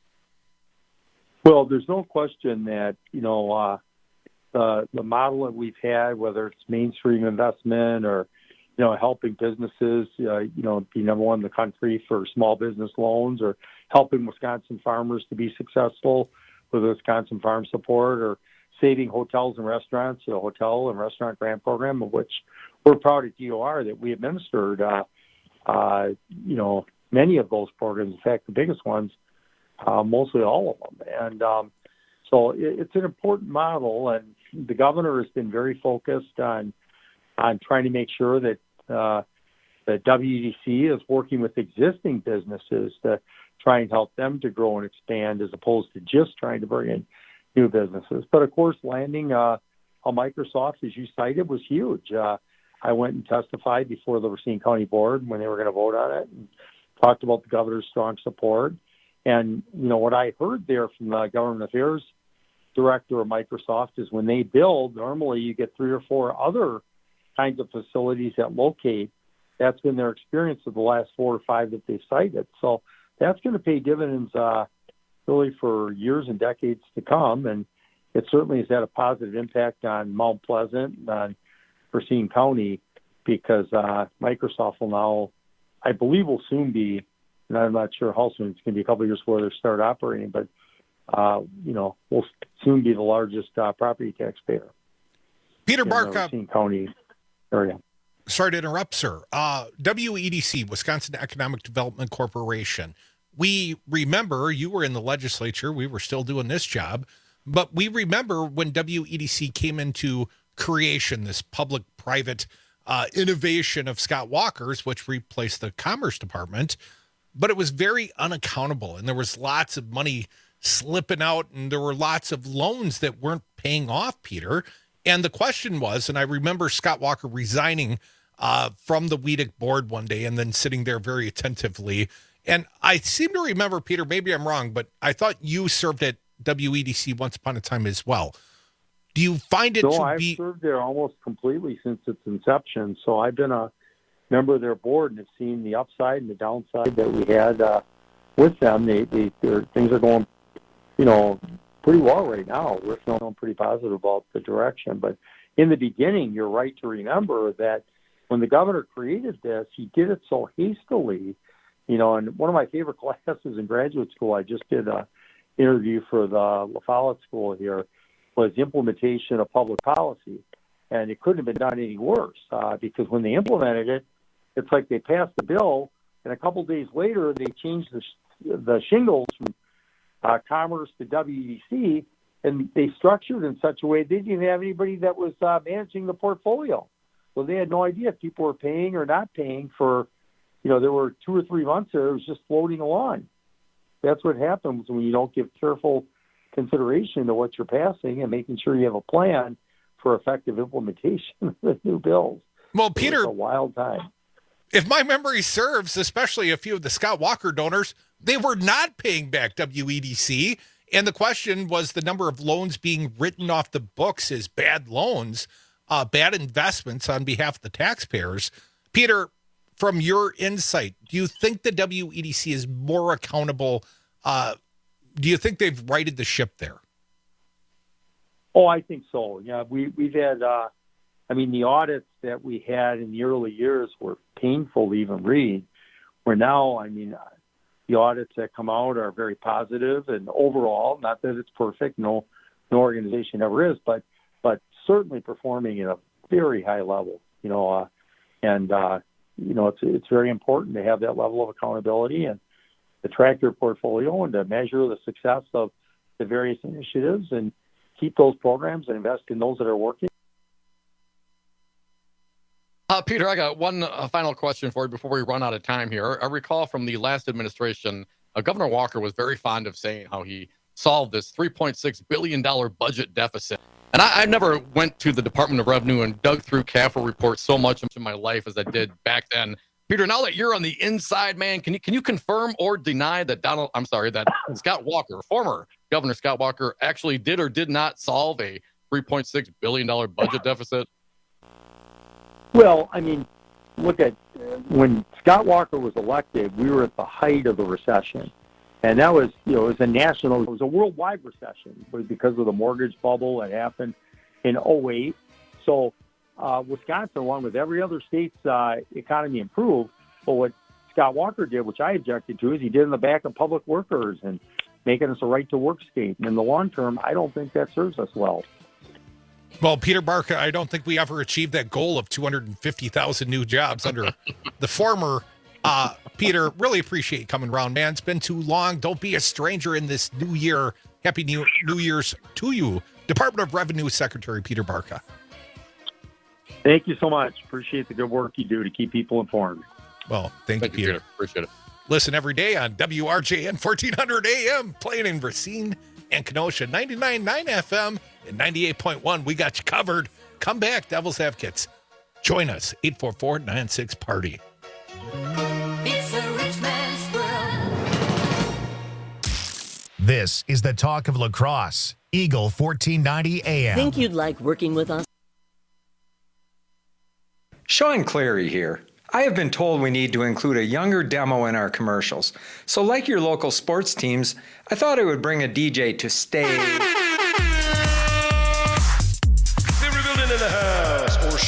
Well, there's no question that, you know, uh, the, the model that we've had, whether it's mainstream investment or, you know, helping businesses, uh, you know, be number one in the country for small business loans or helping Wisconsin farmers to be successful with the Wisconsin Farm Support or saving hotels and restaurants, the hotel and restaurant grant program, of which we're proud at D O R that we administered, uh, uh, you know, many of those programs. In fact, the biggest ones, uh, mostly all of them. And um, so it, it's an important model, and the governor has been very focused on on trying to make sure that uh, the W D C is working with existing businesses to try and help them to grow and expand as opposed to just trying to bring in new businesses. But of course, landing uh, a Microsoft, as you cited, was huge. Uh, I went and testified before the Racine County Board when they were going to vote on it, and talked about the governor's strong support. And, you know, what I heard there from the government affairs director of Microsoft is when they build, normally you get three or four other kinds of facilities that locate. That's been their experience of the last four or five that they've cited. So that's going to pay dividends uh, really for years and decades to come. And it certainly has had a positive impact on Mount Pleasant and on Racine County, because uh, Microsoft will now, I believe, will soon be, and I'm not sure how soon, it's going to be a couple of years before they start operating, but, uh, you know, will soon be the largest uh, property taxpayer. Peter in Barca. the Racine County area. Sorry to interrupt, sir. Uh, W E D C, Wisconsin Economic Development Corporation. We remember you were in the legislature. We were still doing this job. But we remember when W E D C came into creation, this public-private uh, innovation of Scott Walker's, which replaced the Commerce Department. But it was very unaccountable, and there was lots of money slipping out, and there were lots of loans that weren't paying off, Peter. And the question was, and I remember Scott Walker resigning uh, from the W E D C board one day and then sitting there very attentively. And I seem to remember, Peter, maybe I'm wrong, but I thought you served at W E D C once upon a time as well. Do you find it no, to I've be... served there almost completely since its inception. So I've been a member of their board and have seen the upside and the downside that we had uh, with them. They, they, things are going, you know, pretty well right now. We're feeling pretty positive about the direction. But in the beginning, you're right to remember that when the governor created this, he did it so hastily. You know, and one of my favorite classes in graduate school, I just did a interview for the La Follette School here, was implementation of public policy. And it couldn't have been done any worse uh, because when they implemented it, it's like they passed the bill, and a couple days later, they changed the, the shingles from uh, Commerce to W E D C, and they structured in such a way they didn't even have anybody that was uh, managing the portfolio. So they had no idea if people were paying or not paying for, you know, there were two or three months there, it was just floating along. That's what happens when you don't give careful consideration to what you're passing and making sure you have a plan for effective implementation of the new bills. Well, Peter, it's a wild time. If my memory serves, especially a few of the Scott Walker donors, they were not paying back W E D C. And the question was the number of loans being written off the books as bad loans, uh, bad investments on behalf of the taxpayers. Peter, from your insight, do you think the W E D C is more accountable? Uh, do you think they've righted the ship there? Oh, I think so. Yeah, we, we've had, uh, I mean, the audits that we had in the early years were painful to even read. Where now, I mean, the audits that come out are very positive and overall, not that it's perfect, no, no organization ever is, but, but certainly performing at a very high level, you know, uh, and, uh, you know, it's, it's very important to have that level of accountability and to track your portfolio and to measure the success of the various initiatives and keep those programs and invest in those that are working. Uh, Peter, I got one uh, final question for you before we run out of time here. I recall from the last administration, uh, Governor Walker was very fond of saying how he solved this three point six billion dollars budget deficit. And I, I never went to the Department of Revenue and dug through C A F R reports so much in my life as I did back then. Peter, now that you're on the inside, man, can you can you confirm or deny that Donald, I'm sorry, that Scott Walker, former Governor Scott Walker, actually did or did not solve a three point six billion dollars budget deficit? Well, I mean, look at when Scott Walker was elected, we were at the height of the recession. And that was, you know, it was a national, it was a worldwide recession because of the mortgage bubble that happened in oh eight. So uh, Wisconsin, along with every other state's uh, economy, improved. But what Scott Walker did, which I objected to, is he did in the back of public workers and making us a right-to-work state. And in the long term, I don't think that serves us well. Well, Peter Barca, I don't think we ever achieved that goal of two hundred fifty thousand new jobs under the former uh, Peter. Really appreciate you coming around, man. It's been too long. Don't be a stranger in this new year. Happy New, new Year's to you, Department of Revenue Secretary Peter Barca. Thank you so much. Appreciate the good work you do to keep people informed. Well, thank, thank you, Peter. you, Peter. Appreciate it. Listen every day on W R J N fourteen hundred A M, playing in Racine and Kenosha, ninety-nine point nine F M and ninety-eight point one. We got you covered. Come back, Devil's Advocates. Join us, eight four four, nine six, party. It's a rich man's world. This is the talk of lacrosse. Eagle fourteen ninety A M. Think you'd like working with us? Sean Clary here. I have been told we need to include a younger demo in our commercials. So like your local sports teams, I thought I would bring a D J to stay. The rebuilding in the house, or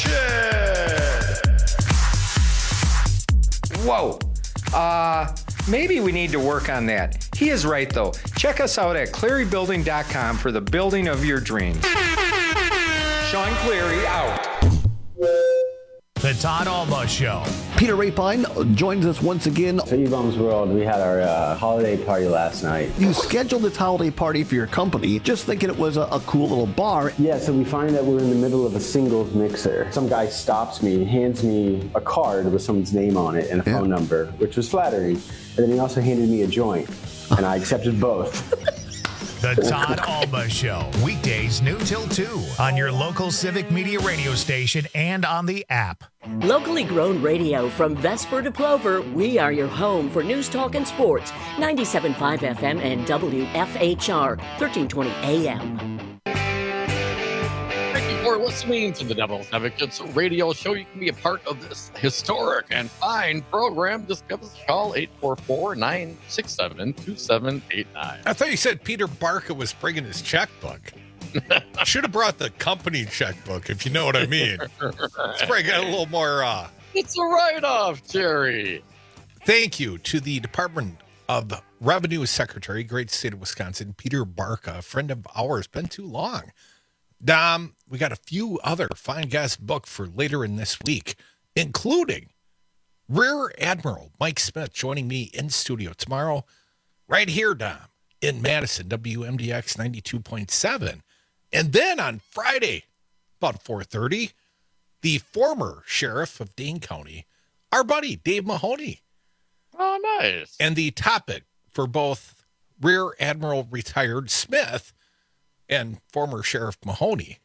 shed. Whoa. Uh, maybe we need to work on that. He is right though. Check us out at clary building dot com for the building of your dreams. Sean Clary out. The Todd Alba Show. Peter Rapine joins us once again. So E-Bums World, we had our uh, holiday party last night. You scheduled this holiday party for your company, just thinking it was a, a cool little bar. Yeah, so we find that we're in the middle of a singles mixer. Some guy stops me, hands me a card with someone's name on it and a yeah. phone number, which was flattering. And then he also handed me a joint, and I accepted both. The Todd Alba Show, weekdays noon till two on your local Civic Media radio station and on the app. Locally grown radio from Vesper to Plover, we are your home for news, talk, and sports. ninety-seven point five F M and W F H R, thirteen twenty A M. Thank you for listening to the Devil's Advocates radio show. You can be a part of this historic and fine program. Just give us a call, eight four four, nine six seven, two seven eight nine. I thought you said Peter Barca was bringing his checkbook. Should have brought the company checkbook, if you know what I mean. Let's bring it a little more. Uh... It's a write-off, Jerry. Thank you to the Department of Revenue Secretary, great state of Wisconsin, Peter Barca, a friend of ours. Been too long. Um, we got a few other fine guests booked for later in this week, including Rear Admiral Mike Smith joining me in studio tomorrow, right here, Dom, in Madison, W M D X ninety-two point seven. And then on Friday, about four thirty, the former sheriff of Dane County, our buddy Dave Mahoney. Oh, nice. And the topic for both Rear Admiral retired Smith and former Sheriff Mahoney.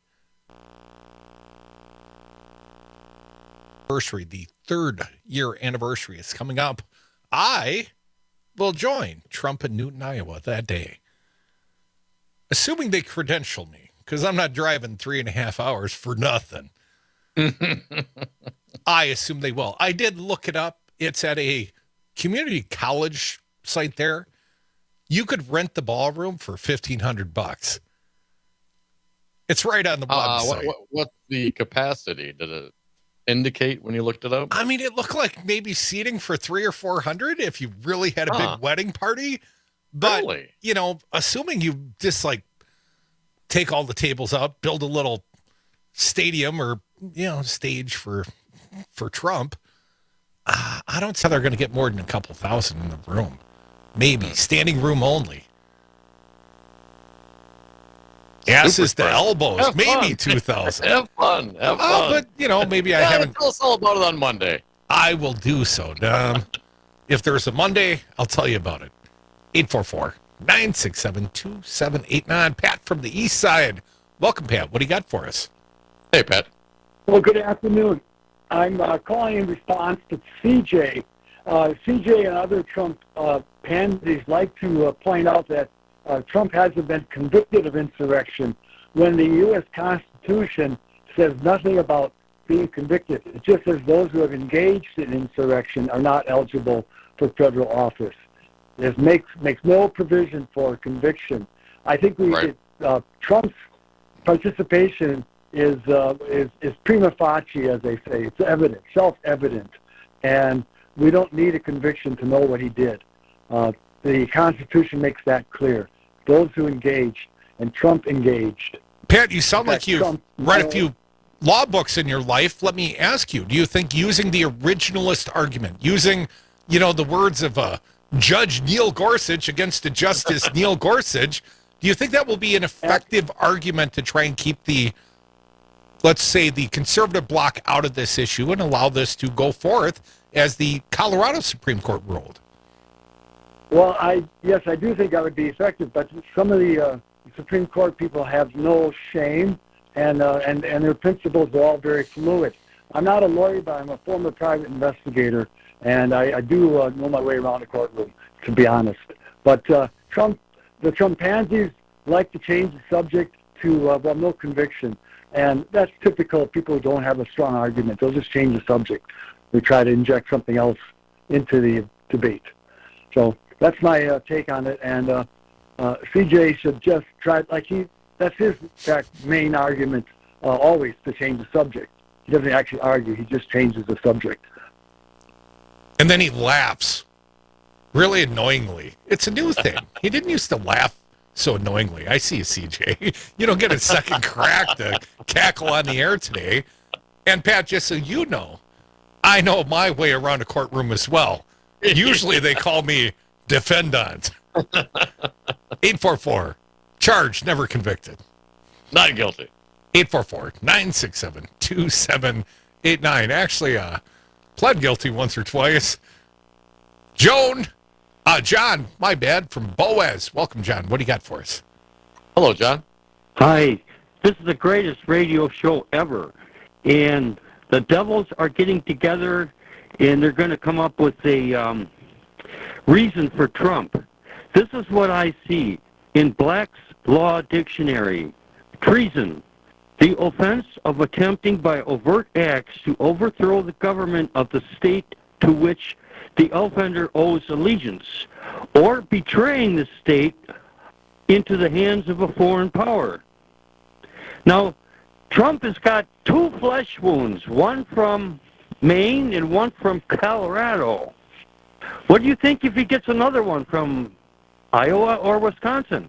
Anniversary, the third year anniversary is coming up. I will join Trump in Newton, Iowa that day. Assuming they credential me, because I'm not driving three and a half hours for nothing. I assume they will. I did look it up. It's at a community college site there. You could rent the ballroom for fifteen hundred bucks. It's right on the website. Uh, what, what, what's the capacity? Did it indicate when you looked it up? I mean, it looked like maybe seating for three or four hundred if you really had a huh. big wedding party. But, really? You know, assuming you just like take all the tables out, build a little stadium or, you know, stage for for Trump, uh, I don't see how they're going to get more than a couple thousand in the room. Maybe standing room only. Asses to elbows, have maybe fun. two thousand. Have fun. Have fun. Oh, but, you know, maybe I yeah, haven't. Tell us all about it on Monday. I will do so, Dom. If there's a Monday, I'll tell you about it. eight four four, nine six seven, two seven eight nine. Pat from the east side. Welcome, Pat. What do you got for us? Hey, Pat. Well, good afternoon. I'm uh, calling in response to C J. Uh, C J and other Trump uh, pansies like to uh, point out that Uh, Trump hasn't been convicted of insurrection when the U S Constitution says nothing about being convicted. It just says those who have engaged in insurrection are not eligible for federal office. It makes makes no provision for conviction. I think we right. uh, Trump's participation is, uh, is is prima facie, as they say. It's evident, self-evident, and we don't need a conviction to know what he did. Uh, The Constitution makes that clear. Those who engaged, and Trump engaged. Pat, you sound like you've Trump, read no, a few law books in your life. Let me ask you, do you think using the originalist argument, using, you know, the words of uh, Judge Neil Gorsuch against a Justice Neil Gorsuch, do you think that will be an effective argument to try and keep the, let's say, the conservative bloc out of this issue and allow this to go forth as the Colorado Supreme Court ruled? Well, I yes, I do think that would be effective, but some of the uh, Supreme Court people have no shame, and uh, and and their principles are all very fluid. I'm not a lawyer, but I'm a former private investigator, and I, I do uh, know my way around the courtroom, to be honest. But uh, Trump, the Trumpansies like to change the subject to uh, well, no conviction, and that's typical of people who don't have a strong argument. They'll just change the subject. They try to inject something else into the debate. So that's my uh, take on it, and uh, uh, C J should just try, like he, that's his in fact, main argument, uh, always to change the subject. He doesn't actually argue, he just changes the subject. And then he laughs, really annoyingly. It's a new thing. He didn't used to laugh so annoyingly. I see you, C J. You don't get a second crack to cackle on the air today. And Pat, just so you know, I know my way around a courtroom as well. Usually they call me defendant. eight four four, charged, never convicted. Not guilty. eight four four, nine six seven, two seven eight nine. Actually, uh, pled guilty once or twice. Joan, uh, John, my bad, from Boaz. Welcome, John. What do you got for us? Hello, John. Hi. This is the greatest radio show ever. And the Devils are getting together, and they're going to come up with a um, reason for Trump. This is what I see in Black's Law Dictionary. Treason. The offense of attempting by overt acts to overthrow the government of the state to which the offender owes allegiance, or betraying the state into the hands of a foreign power. Now, Trump has got two flesh wounds, one from Maine and one from Colorado. What do you think if he gets another one from Iowa or Wisconsin?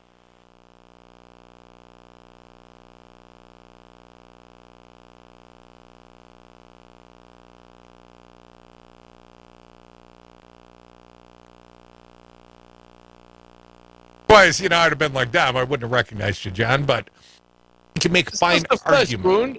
Otherwise, you know, I'd have been like, damn, I wouldn't have recognized you, John, but you can make a fine argument.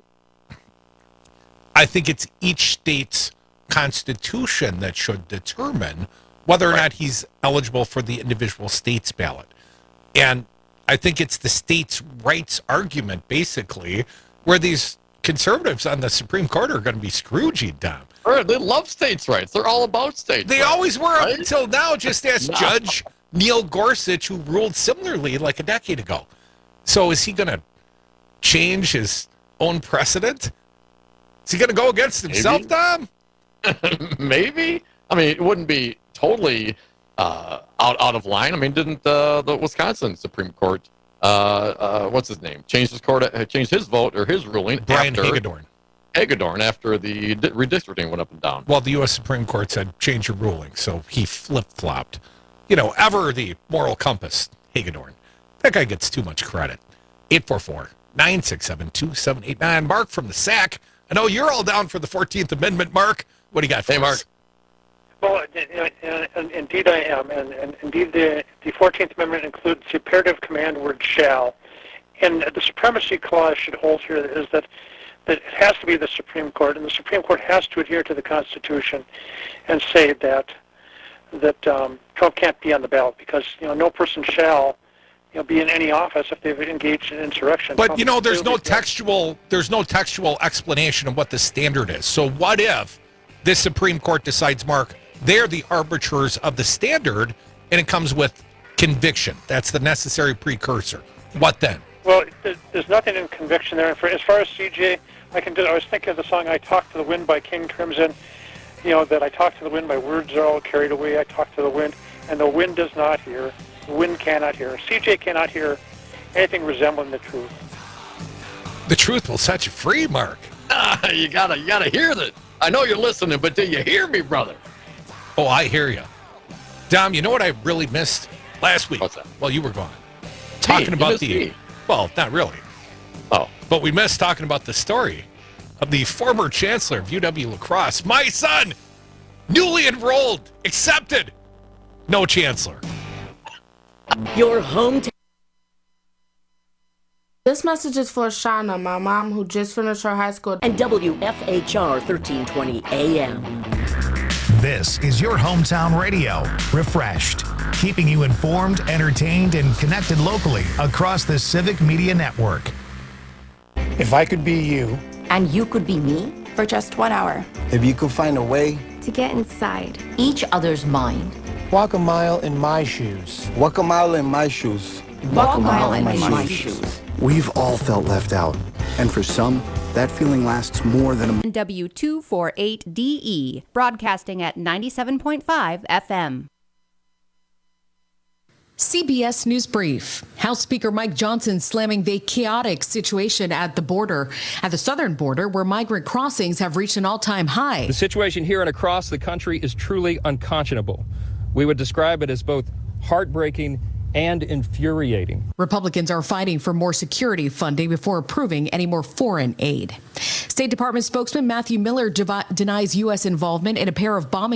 I think it's each state's constitution that should determine whether or not he's eligible for the individual state's ballot. And I think it's the state's rights argument, basically, where these conservatives on the Supreme Court are going to be Scroogey, Tom. They love states' rights. They're all about states' They rights, always were right? up until now, just as No. Judge Neil Gorsuch, who ruled similarly like a decade ago. So is he going to change his own precedent? Is he going to go against himself, Maybe. Tom? Maybe. I mean, it wouldn't be totally uh, out out of line. I mean, didn't uh, the Wisconsin Supreme Court, uh, uh, what's his name, change his court, uh, changed his vote or his ruling? Brian after, Hagedorn. Hagedorn after the di- redistricting went up and down. Well, the U S Supreme Court said change your ruling, so he flip-flopped. You know, ever the moral compass, Hagedorn. That guy gets too much credit. eight four four, nine six seven, two seven eight nine. Mark from the S A C. I know you're all down for the fourteenth Amendment, Mark. What do you got for Hey, us? Well, indeed I am, and, and indeed the, the fourteenth Amendment includes the imperative command word shall. And the supremacy clause should hold here is that, that it has to be the Supreme Court, and the Supreme Court has to adhere to the Constitution and say that that um, Trump can't be on the ballot because, you know, no person shall, you know, be in any office if they've engaged in insurrection. But, Trump you know, there's no clearly- textual there's no textual explanation of what the standard is. So what if this Supreme Court decides, Mark, they're the arbiters of the standard, and it comes with conviction? That's the necessary precursor. What then? Well, there- there's nothing in conviction there. And for, as far as C J, I can do. I was thinking of the song "I Talk to the Wind" by King Crimson. You know that I talk to the wind, my words are all carried away. I talk to the wind, and the wind does not hear. The wind cannot hear. C J cannot hear anything resembling the truth. The truth will set you free, Mark. Ah, you gotta, you gotta hear that. I know you're listening, but do you hear me, brother? Oh, I hear you. Dom, you know what I really missed last week? What's that? Well, you were gone. Talking you about missed the, me. well, not really. Oh. But we missed talking about the story of the former chancellor of U W La Crosse. My son, newly enrolled, accepted. No chancellor. Your hometown. This message is for Shauna, my mom, who just finished her high school. And W F H R thirteen twenty A M. This is your hometown radio, refreshed, keeping you informed, entertained, and connected locally across the Civic Media Network. If I could be you, and you could be me, for just one hour. If you could find a way to get inside each other's mind. Walk a mile in my shoes. Walk a mile in my shoes. Walk, Walk a mile, mile in, in my, my shoes. shoes. We've all felt left out. And for some, that feeling lasts more than a... W two forty-eight D E, broadcasting at ninety-seven point five F M. C B S News Brief. House Speaker Mike Johnson slamming the chaotic situation at the border, at the southern border, where migrant crossings have reached an all-time high. The situation here and across the country is truly unconscionable. We would describe it as both heartbreaking and infuriating. Republicans are fighting for more security funding before approving any more foreign aid. State Department spokesman Matthew Miller devi- denies U S involvement in a pair of bombing